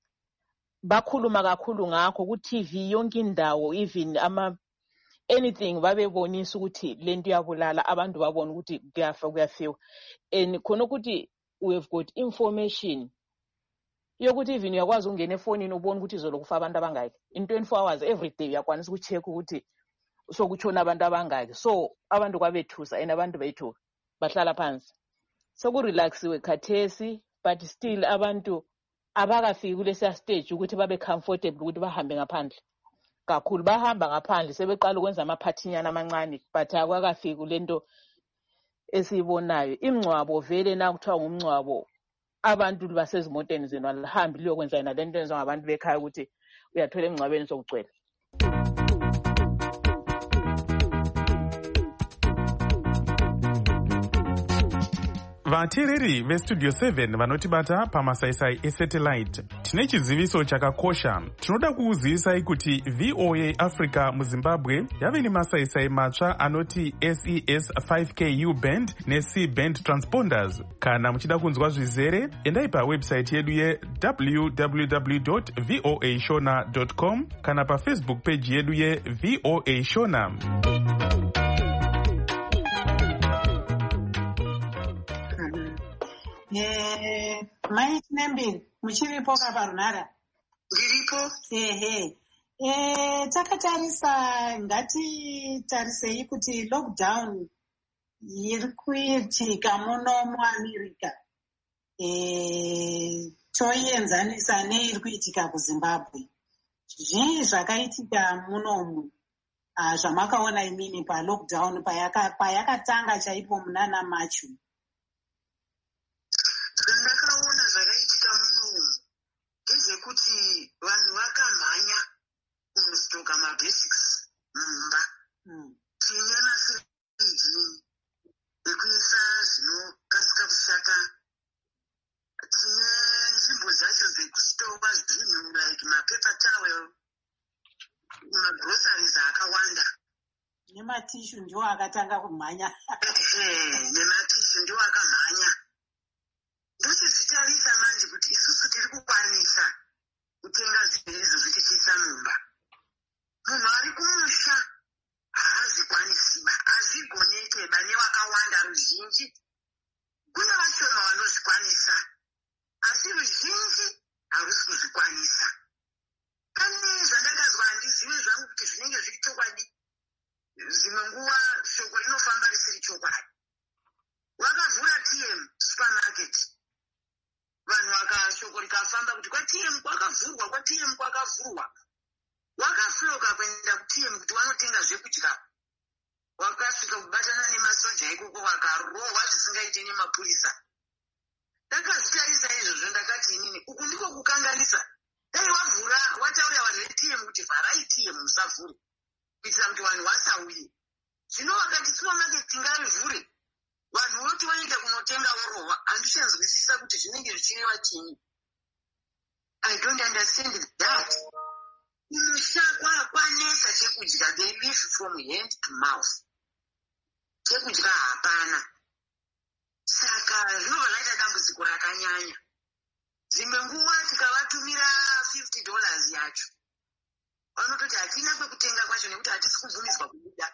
bakhuluma kakhulu ngakho ku T V yonke indawo even ama anything babebonisa ukuthi lento yabulala abantu babona ukuthi kuyafa kuyafiwa and khona ukuthi we have got information yokuthi even uyakwazi ungena efonini ubone ukuthi izolo kufa abantu abangaki in twenty-four hours every day uyakwanisa ukucheck ukuthi so kuchona abantu abangaki so abantu kwabethusa and abantu bethu bahlala phansi so ku relaxiwe khathesi but still abantu abakafiki kulesiya stage ukuthi babe comfortable ukuthi bahambe ngaphandle kakhulu bahamba ngaphandle sebeqala ukwenza amaphathinyana amancane but akwakafiki kulento esibonayo imncwabo vele na kuthiwa ngumncwabo abantu basezimoteni zenu alihambi liyokwenza yena lento enziwa ngabantu bekhaya ukuthi uyathola emncwabeni sokugcwele. vateereri vestudio seven vanotibata pamasaisai esatellite tine chiziviso chakakosha. Tinoda kukuzivisai kuti V O A Africa muZimbabwe yave nemasaisai matsva anoti S E S five K U band ne-C band transponders. Kana muchida kunzwa zvizere endai pawebsite yedu ye w w w dot voa shona dot com kana pafacebook page yedu ye V O A Shona. Eh, mai Nembin, muchiripo kaparunhara? Ndiripo. Ehe. Eh, takatarisa ngati tarisei kuti lockdown iri kuitika muno muAmerica. Eh, toienzanisa neiri kuitika kuZimbabwe. Zvii zvakaitika munomu ah, zvamakaona imini pa lockdown payaka payakatanga chaipo munana Machu. Zvandakaona zvakaitika munomu ndezvekuti vanhu vakamhanya kunostoka mabasics mumba. Tine mafiriji ekuisa zvinokasika kushata. Tine nzvimbo dzacho dzekustowa zvinhu like mapepa towel, magroceries akawanda. Nematishu ndiwo akatanga kumhanya. Nematishu ndiwo akamhanya. Ndochizvitarisa manje kuti isusu tiri kukwanisa kutenga zvinhu izvozvi tichiisa mumba. Munhu ari kumusha haazvikwanisiba, hazvigonekeba newakawanda ruzhinji. Kune vashoma vanozvikwanisa, asi ruzhinji harusi kuzvikwanisa. Pane zvandakazwa handizive zvangu kuti zvinenge zviri chokwadi. Zvimwe nguva shoko rinofamba risiri chokwadi. Wakavhura T M supermarket, vanhu vakashoko rikafamba kuti kwa T M kwakavhurwa, kwa T M kwakavhurwa. Wakafloka kuenda ku T M kuti wanotenga zvekudya. Wakasvika kubatana nemasoja ikoko wakarohwa zvisingaite nemapurisa. Ndakazvitarisa izvozvo ndakati inini uku ndiko kukanganisa. Dai wavhura wataura vanhu ve T M kuti vharai T M musavhure kuitira kuti vanhu vasauye. Zvino wakati supermarket ngaivhure, vanhu voti vaenda kunotenga vorohwa. Handichanzwisisa kuti zvinenge zvichireva chini. I don't understand that. Kumusha kwakwanesa chekudya, they live from hand to mouth. Chekudya hapana. Saka zvinobva zvaita dambudziko rakanyanya. Dzimwe nguva tikavatumira fifty dollars yacho, vanototi hatina kwekutenga kwacho nekuti hatisi kubvumidzwa kubuda.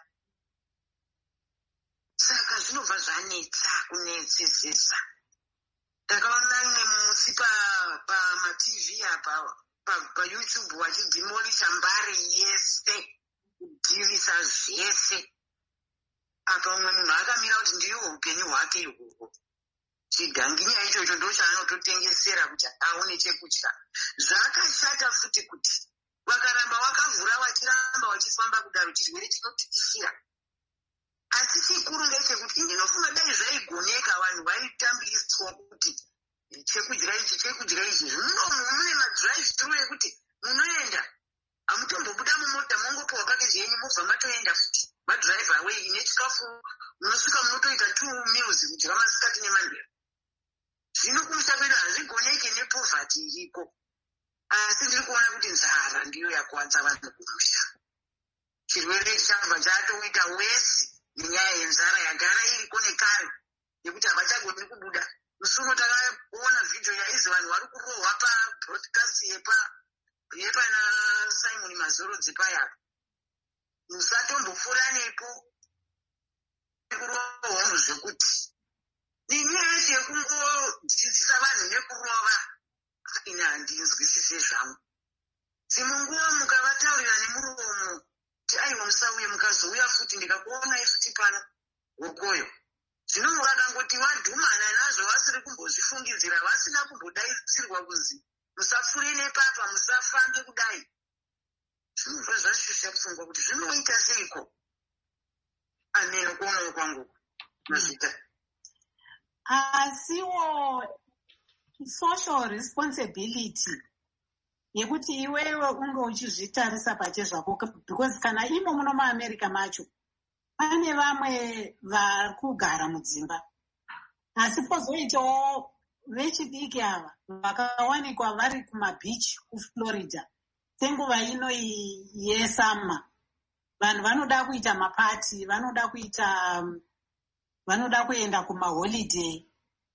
Saka zvinobva zvanetsa kunetsesesa. Ndakaona nemusi pama-T V apa paYouTube vachidhimolisha mbare yese, kudhivisa zvese. Apa umwe munhu akamira kuti ndiyo upenyu hwake ihwohwo. Chiganginya ichocho ndo chaanototengesera kuti aone chekudya. Zvakashata futi kuti wakaramba wakavhura wachiramba wachifamba kudaro chirwere chinotikishira. Asi chikuru ngechekuti ndinofunga dai zvaigoneka vanhu vaitambiswa kuti chekudya ichi chekudya ichi. Zvino mune madrive through ekuti munoenda hamutombobuda mumota mongopiwa pakeji yenyu mobva matoenda futi. Madrive away ine chikafu munosvika munotoita two meals kudya masikati nemanheru. Zvino kumusha kwedu hazvigoneke nepovhati iriko. Asi ndiri kuona kuti nzara ndiyo yakuwadza vanhu kumusha. Chirwere chabva chatoita wesi nenyaya yenzara yagara iriko nekare yekuti havachagoni kubuda. Musuno takaona vhidhiyo yaizi vanhu vari kurohwa pabroadcast yepa yepana Simon Mazorodzi paya. Musatombopfuura nepo kurohwa zvekuti ninyaya yese yekungodzidzisa vanhu nekurova ine handinzwisise zvangu. Dzimwe nguva mukavataurira nemuromo kuti aiwa musauye mukazouya futi ndikakuonai futi pano wokoyo. Zvino vakangoti wadhumana nazvo vasiri kumbozvifungidzira, vasina kumbodaidzirwa kuzi musapfuure nepapa, musafambe kudai. Zvinobva zvashusha pfungwa kuti zvinoita seiko. Ameno kuonawo kwangu mazvita. Asiwo social responsibility yekuti iwewe unge uchizvitarisa pachezvako, because kana imo muno muAmerica macho pane vamwe vari kugara mudzimba, asi pozoitawo vechidiki ava vakawanikwa vari kumabhichi kuFlorida senguva ino yesama. Vanhu vanoda kuita mapati, vanoda kuita vanoda kuenda kumaholiday.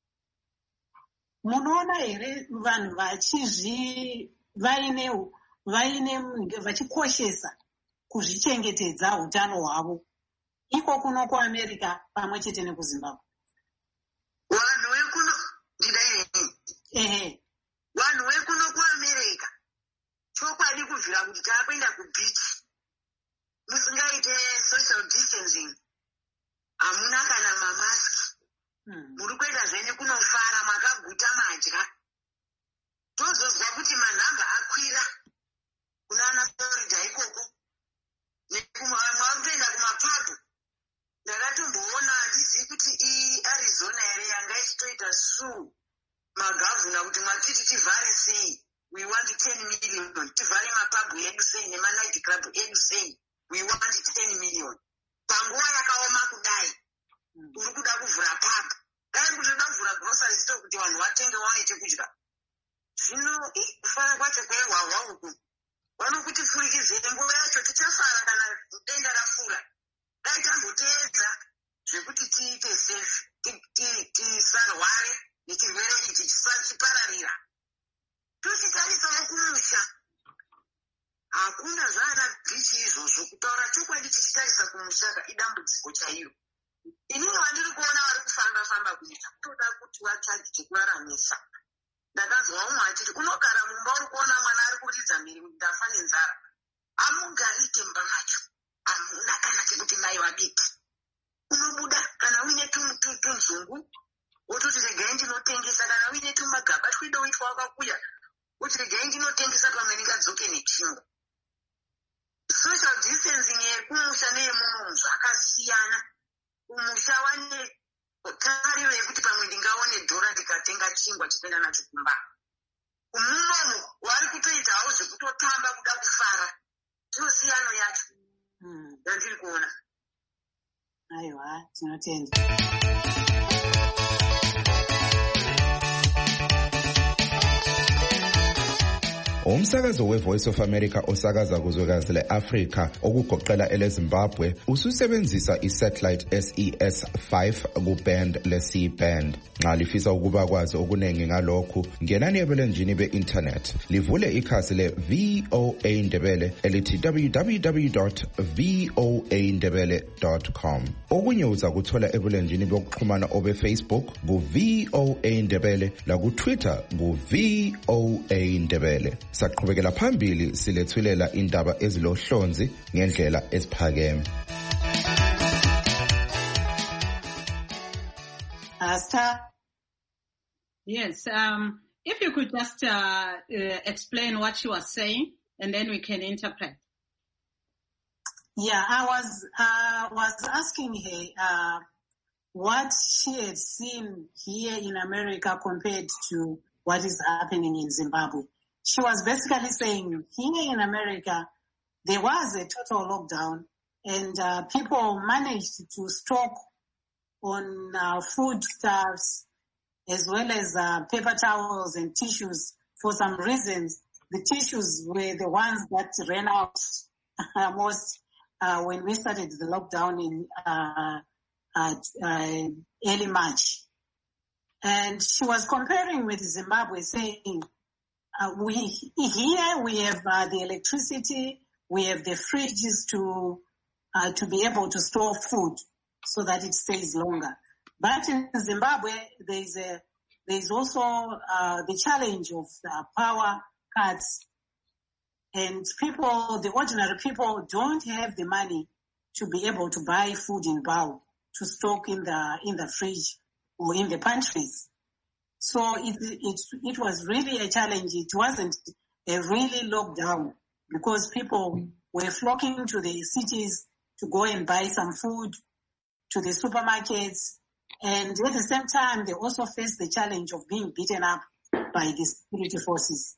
Munoona here vanhu vachizvi vaine vaine vachikoshesa kuzvichengetedza utano hwavo iko kuno kuAmerica pamwe chete nekuZimbabwe? Vanhu vekuno ndidai ehe vanhu vekuno kuAmerica chokwadi kubvira kuti taakuenda kubichi musingaite social distancing, hamuna kana mamaski. Muri kuenda zvenyu kunofara makaguta madya. Tozozwa kuti manhamba akwira kunana Florida ikoko nekumwamwenda kumapabu. Ndakatomboona handizivi kuti iArizona here yanga ichitoita suu kana kuti mwatiti tivhare sei, we want ten million, tivhare mapabhu edu sei nemanight club edu sei, we want ten million. Panguva yakaoma kudai uri kuda kuvhura pub, dai kuti uda kuvhura grocery store kuti vanhu vatenge vaone chekudya. Zvino kufara kwacho kwehwahwa uku vanokuti furikizire nguva yacho tichafara kana denda rafura. Dai tamboteedza zvekuti tiite safe, tisarware nechirwere ichi chisachipararira. Tochitarisawo kumusha, hakuna zvaana bhichi izvozvo. Kutaura chokwadi tichitarisa kumushaka idambudziko chairo. Inini vandiri kuona vari kufamba famba kuita kutoda kuti vatsvage chekuraramisa. Ndakazwa umwe achiti unogara mumba uri kuona mwana ari kuridza mhiri ndafa nenzara, amugarike mumba macho, hamuna kana chekuti mai vabika. Unobuda kana uine tunzungu wototi regai ndinotengesa, kana uine tumagaba twidoitwa wakakuya woti regai ndinotengesa pamwe ndingadzoke nechingwa. Social distancing yekumusha neyemuno zvakasiyana. Kumusha wane tariro yekuti pamwe ndingaone dhora ndikatenga chingwa chikuenda nacho kumba. Kumunomo wari kutoita hawo zvekutotamba kuda kufara. Ndiyo siyano yacho yandiri kuona. Aiwa, tinotenda. Umsakazo weVoice of America osakaza kuzwekazi le-Afrika okugoqela eleZimbabwe ususebenzisa isatellite S E S five kuband le-C band. Nxa lifisa ukuba kwazi okuningi ngalokhu, ngenani ebulenjini be-internet livule ikhasi le-V O A Ndebele elithi w w w dot voa ndebele dot com. Okunye uza kuthola ebulenjini bokuxhumana obe-Facebook ku-V O A Ndebele laku-Twitter ku-V O A Ndebele. Saqhubekela phambili silethulela indaba ezilohlonzi ngendlela esiphakeme. Asta? Yes, um, if you could just uh, uh, explain what she was saying, and then we can interpret. Yeah, I was uh, was asking her uh, what she had seen here in America compared to what is happening in Zimbabwe. She was basically saying here in America, there was a total lockdown and uh, people managed to stock on uh, foodstuffs as well as uh, paper towels and tissues. For some reasons, the tissues were the ones that ran out most uh, when we started the lockdown in uh, at, uh, early March. And she was comparing with Zimbabwe, saying, Uh, we here we have uh, the electricity, we have the fridges to uh, to be able to store food so that it stays longer. But in Zimbabwe, there is a there is also uh, the challenge of uh, power cuts, and people, the ordinary people, don't have the money to be able to buy food in bulk to stock in the in the fridge or in the pantries. So it, it, it was really a challenge. It wasn't a really lockdown because people were flocking to the cities to go and buy some food, to the supermarkets. And at the same time, they also faced the challenge of being beaten up by the security forces.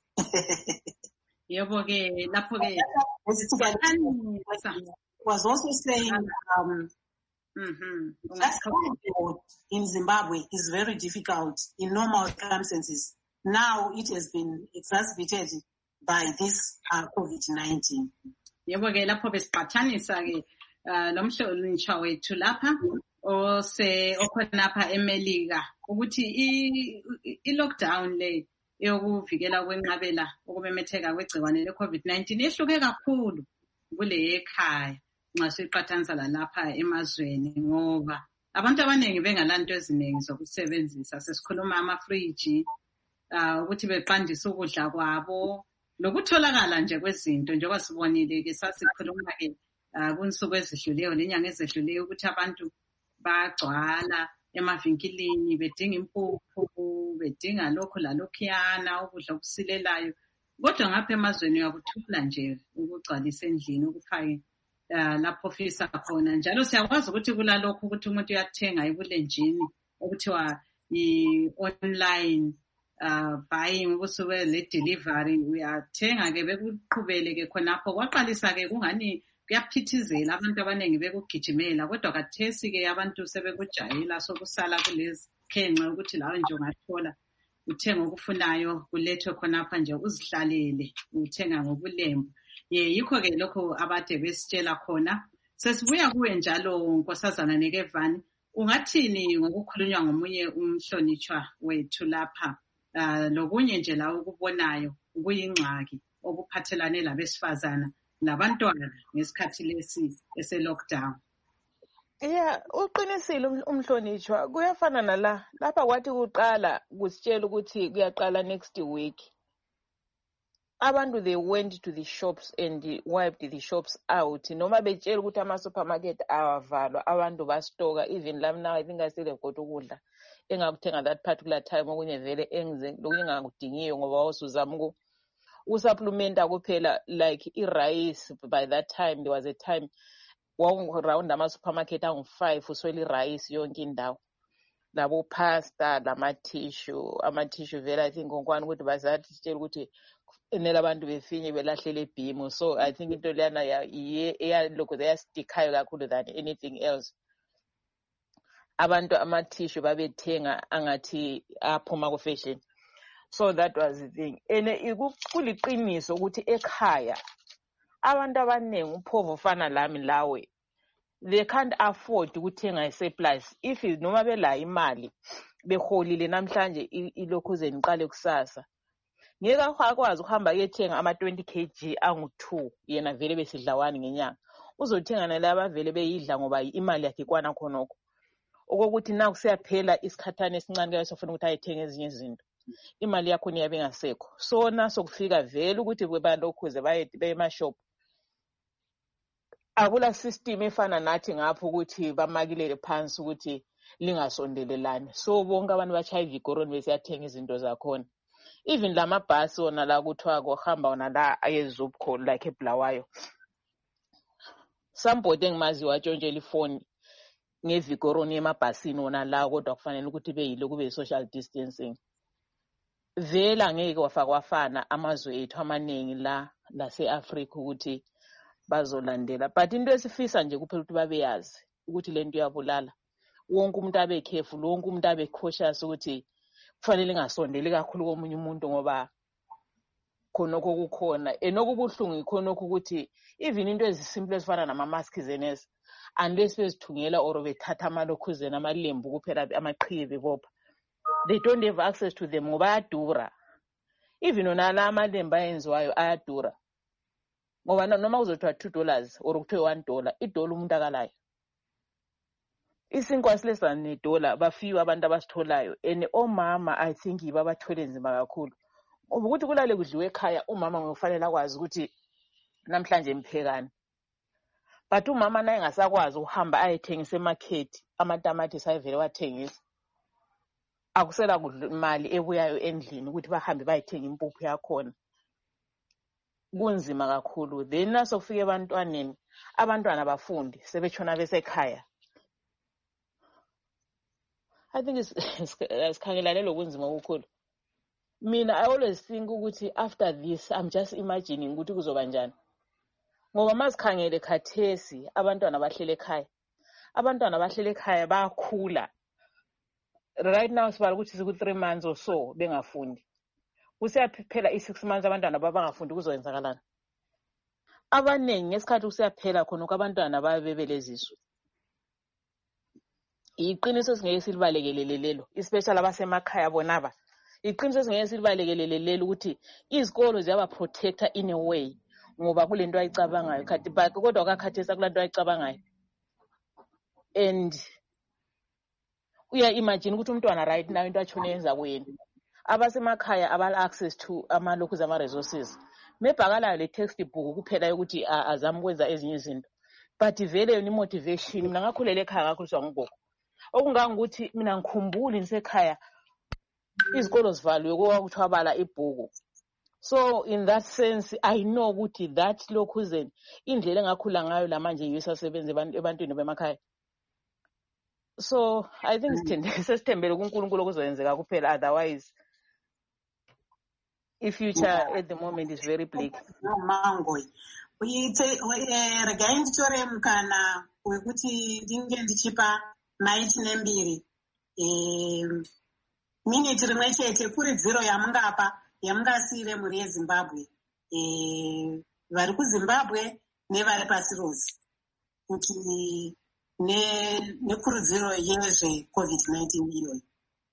Was also saying, um, Mm-hmm. Transport in Zimbabwe is very difficult in normal circumstances. Now it has been exacerbated by this uh, COVID nineteen. Yebo ke lapho besiqhathanisa ke lomhlonishwa wethu lapha ose okhonapha eMelika ukuthi i lockdown le yokuvikela kwenqabela ukumemetheka kwegciwane le-COVID nineteen ehluke kakhulu kule ekhaya. Nxa siqhathanisa lapha emazweni ngoba abantu abaningi bengalanto eziningi zokusebenzisa. Sesikhuluma ama-fridge uh, ukuthi beqandise ukudla kwabo lokutholakala nje kwezinto njengoba sibonile ke sasikhuluma ke uh, kunsuku ezidluleyo lenyanga ezidluleyo ukuthi abantu bagcwala emavinkilini bedinga impuphu bedinga lokho lalokhuyana ukudla okusilelayo, kodwa ngapha emazweni uyakuthola nje ukugcwalisa endlini ukufake Uh, lapho ofisa khona. Njalo siyakwazi ukuthi kulalokho ukuthi umuntu uyathenga ebulenjini okuthiwa i-online uh, buying kusuke le delivery uyathenga ke bekuqhubele ke khonapho kwaqalisa ke kungani kuyaphithizela abantu abaningi bekugijimela kodwa kathesi ke abantu sebekujayela sokusala kulezi khenxa ukuthi lawe nje ungathola uthenga okufunayo kulethwe khonapha nje uzihlalele uthenga ngobulembu ye yikho ke lokho abade besitshela khona sesibuya kuwe njalo nkosazana Nekevani ungathini ngokukhulunywa ngomunye umhlonitshwa wethu lapha uh, lokunye nje la ukubonayo kuyingxaki okuphathelane labesifazana labantwana ngesikhathi lesi ese lockdown. Yeah, uqinisile umhlonitshwa kuyafana nala lapha kwathi kuqala kusitshela ukuthi kuyaqala next week. Abantu they went to the shops and wiped the shops out. Noma betshela ukuthi ama supermarket awavalwa abantu bastoka even now I think I still have got ukudla engakuthenga that particular time okunye vele engize lokunye ngakudingiyo ngoba usuzama usupplementa kuphela like i-rice. By that time there was a time around ama supermarket angu five uswele rice yonke indawo labo pasta lama tissue ama tissue vele I think ngokwani ukuthi bazathi sitshela ukuthi enela abantu befinye belahlela ebhimu. So I think into lena ya ya lokho yastikhayo kakhulu than anything else. Abantu ama tissue babethenga angathi aphuma ku fashion. So that was the thing. Ene kuliqiniso ukuthi ekhaya abantu abanengi uphovo fana lami lawe they can't afford ukuthenga surplus. If noma bela imali beholile namhlanje ilokhuze niqale kusasa ngeke akwazi ukuhamba yethenga ama twenty kilograms angu two yena vele besidla one ngenyanga uzothenga nalaba vele beyidla ngoba imali yakhe kwana khonoko okokuthi na kusiyaphela isikhathane esincane kayesofuna ukuthi ayithenge ezinye izinto imali yakho niyabe ngasekho so naso kufika vele ukuthi bebalokhuze baye bemashop akula system efana nathi ngapho ukuthi bamakilele phansi ukuthi lingasondelelani so bonke abantu bachaya ivikoroni besiyathenga izinto zakhona. Even lama bus ona la kuthiwa kohamba ona la ayezubco like eBulawayo somebody engimazi watshontshela ifoni ngevikoroni emabhasini ona la kodwa kufanele ukuthi beyile kube social distancing vela ngeke wafaka wafana amazwe ethu amaningi la lase-Africa ukuthi bazolandela but into esifisa nje kuphela ukuthi babeyazi ukuthi lento iyabulala wonke umuntu abe careful wonke umuntu abe cautious ukuthi kufanele ngasondeli kakhulu komunye umuntu ngoba khonoko kukhona enokubuhlungu ikhonoko ukuthi even into ezisimple ezifana nama masks zenesi unless bezithungela or bethatha amalokhuzena amalembu kuphela amaqhibi bopha they don't have access to them ngoba ayadura even ona la amalembu ayenziwayo ayadura ngoba noma uzothiwa two dollars or kuthiwe one dollar idola umuntu akalayo isinkwa silesa ne dollar bafiwe abantu abasitholayo and omama I think yiba bathole nzima kakhulu ukuthi kulale kudliwe ekhaya umama ngokufanele akwazi ukuthi namhlanje imphekani but umama naye ngasakwazi uhamba ayethengisa emarket amatamati sayivele wathengisa akusela kudla imali ebuyayo endlini ukuthi bahambe bayithenga impuphu yakhona kunzima kakhulu then naso kufike ebantwaneni abantwana bafundi sebetshona besekhaya. I think it's sikhangelane lokunzima okukhulu. Mina I always think ukuthi after this I'm just imagining ukuthi kuzoba njani ngoba masikhangele khathesi abantwana bahlele ekhaya abantwana bahlele ekhaya bayakhula right now sibala ukuthi siku three months or so bengafundi kusiyaphela i six months abantwana babangafundi kuzoyenzakalana abanengi ngesikhathi kusiyaphela khona abantwana babebeleziswa iqiniso singeke silibalekelele lelo especially abasemakhaya bonaba iqiniso singeke silibalekelele lelo ukuthi izikolo ziyaba protector in a way ngoba kulento ayicabangayo khathi but kodwa akakhathesa kulanto ayicabangayo and uya imagine ukuthi umntwana right now into achone yenza kuyena abasemakhaya abala access to amalokhu zama resources mebhakalayo le textbook kuphela ukuthi azama ukwenza ezinye izinto but vele yona motivation mina ngakhulela ekhaya ngakhuliswa ngogogo okungangukuthi mina ngikhumbula nisekhaya izikolo zivaliwe kwakuthiwa bala ibhuku so in that sense I know ukuthi that lokhuzeni indlela engakhula ngayo lamanje yisasebenza ebantwini bemakhaya so I think sithembe sesithembele kuNkulunkulu kuzoyenzeka kuphela otherwise i-future at the moment is very bleak. Mangoi. Uite regai nditore mukana wekuti ndinge ndichipa maiti nembiri eh minute rimwe chete kuri zero yamungapa yamungasire muri yeZimbabwe eh vari kuZimbabwe nevari pasi rose kuti ne nekurudziro yezve covid nineteen iyoyi.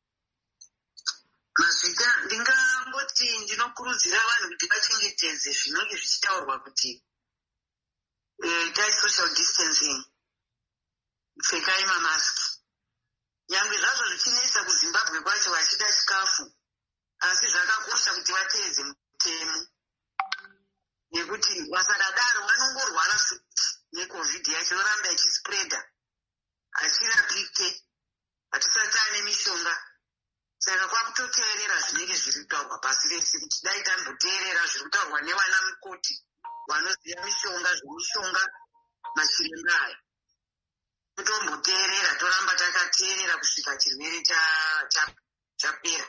Mazvita ndingangoti ndinokurudzira vanhu kuti vachengetedze zvinenge zvichitaurwa kuti itai social distancing, pfekai mamaski. Nyangwe zvazvo zvichinesa kuZimbabwe kwacho vachida chikafu, asi zvakakosha kuti vateedze mutemo, nekuti vasadaro vanongorwara futi necovid yacho yoramba ichispreada hachirapike, hatisati ane mishonga. Saka kwakutoteerera zvinenge zviri kutaurwa pasi rese kuti dai tamboteerera zviri kutaurwa nevana mukoti vanoziva mishonga zvemishonga machiremba aya. Totomboteerera toramba takateerera kusvika chirwere chapera.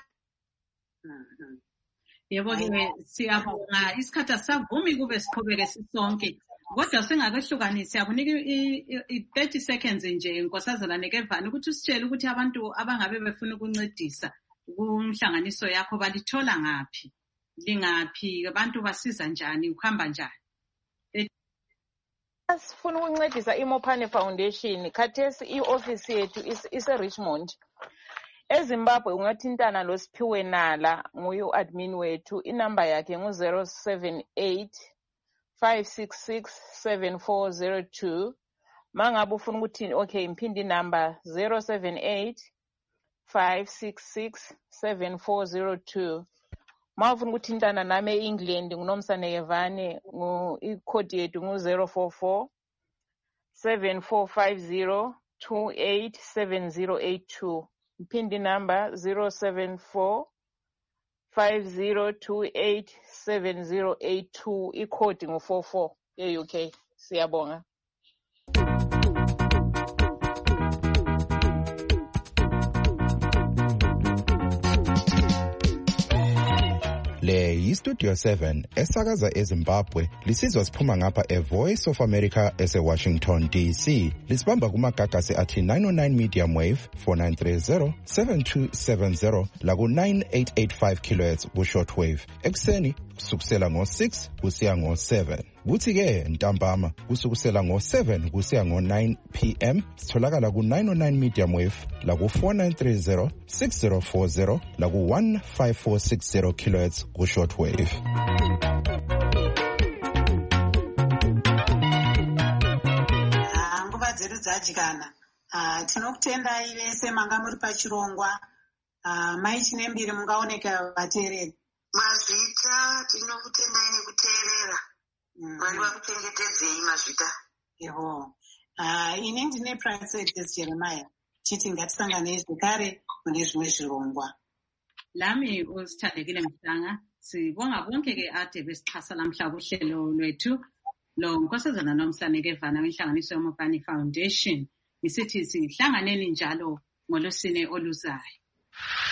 Yebo ke siyabonga isikhathi asavumi kube siqhubeke sisonke. Kodwa singakehlukanisi akunika i-thirty seconds nje nkosazana nekevani ukuthi usitshele ukuthi abantu abangabe befuna ukuncedisa kumhlanganiso yakho balithola ngaphi, lingaphi, abantu basiza njani, ukuhamba njani? Sifuna ukuncedisa iMopane Foundation khathesi i-office yethu ise-Richmond. eZimbabwe ungathintana lo Siphiwe Nala nguye u-admin wethu, inamba yakhe ngu zero seven eight five six six seven four zero two. Mangabe ufuna ukuthi okay imphindi number zero seven eight five six six seven four zero two. Mawufuna ukuthintana nami eEngland nguNomsanekevane, ngu i-code yethu ngu zero four four seven four five zero two eight seven zero eight two. Imphindi number zero seven four five zero two eight seven zero eight two, i-code ngu four four e-U K. Siyabonga. Le yi-Studio seven esakaza eZimbabwe, lisizwa siphuma ngapha e-Voice of America ese-Washington D C. Lisibamba kumagagasi athi nine oh nine medium wave four nine three zero seven two seven zero laku nine eight eight five kilohertz ku-short wave. Ekuseni kusukusela ngo six kusiya ngo seven. Kuthi ke ntambama kusukusela ngo seven kusiya ngo nine p m sitholakala ku nine oh nine medium wave laku four nine three zero six zero four zero laku one five four six zero kilohertz ku short wave. Nguva dzedu dzadyana. Tinokutendai vese manga muri pachirongwa. Maiti nembiri mungaoneka vateereri. Mazvita tinokutendai nekuteerera. Mwari vakuchengetedzei mazvita. Yeho. Ine ndine Princess Jeremiah. Chiti ngatisanganei zvekare mune zvimwe zvirongwa. Lami usithandekile Mhlanga, sibonga bonke ke ade besixhasa namhla kuhlelo lwethu lo nkosazana Nomsanekevane wenhlanganiso yeMopane Foundation. Ngisithi sihlanganeni njalo ngolosine oluzayo.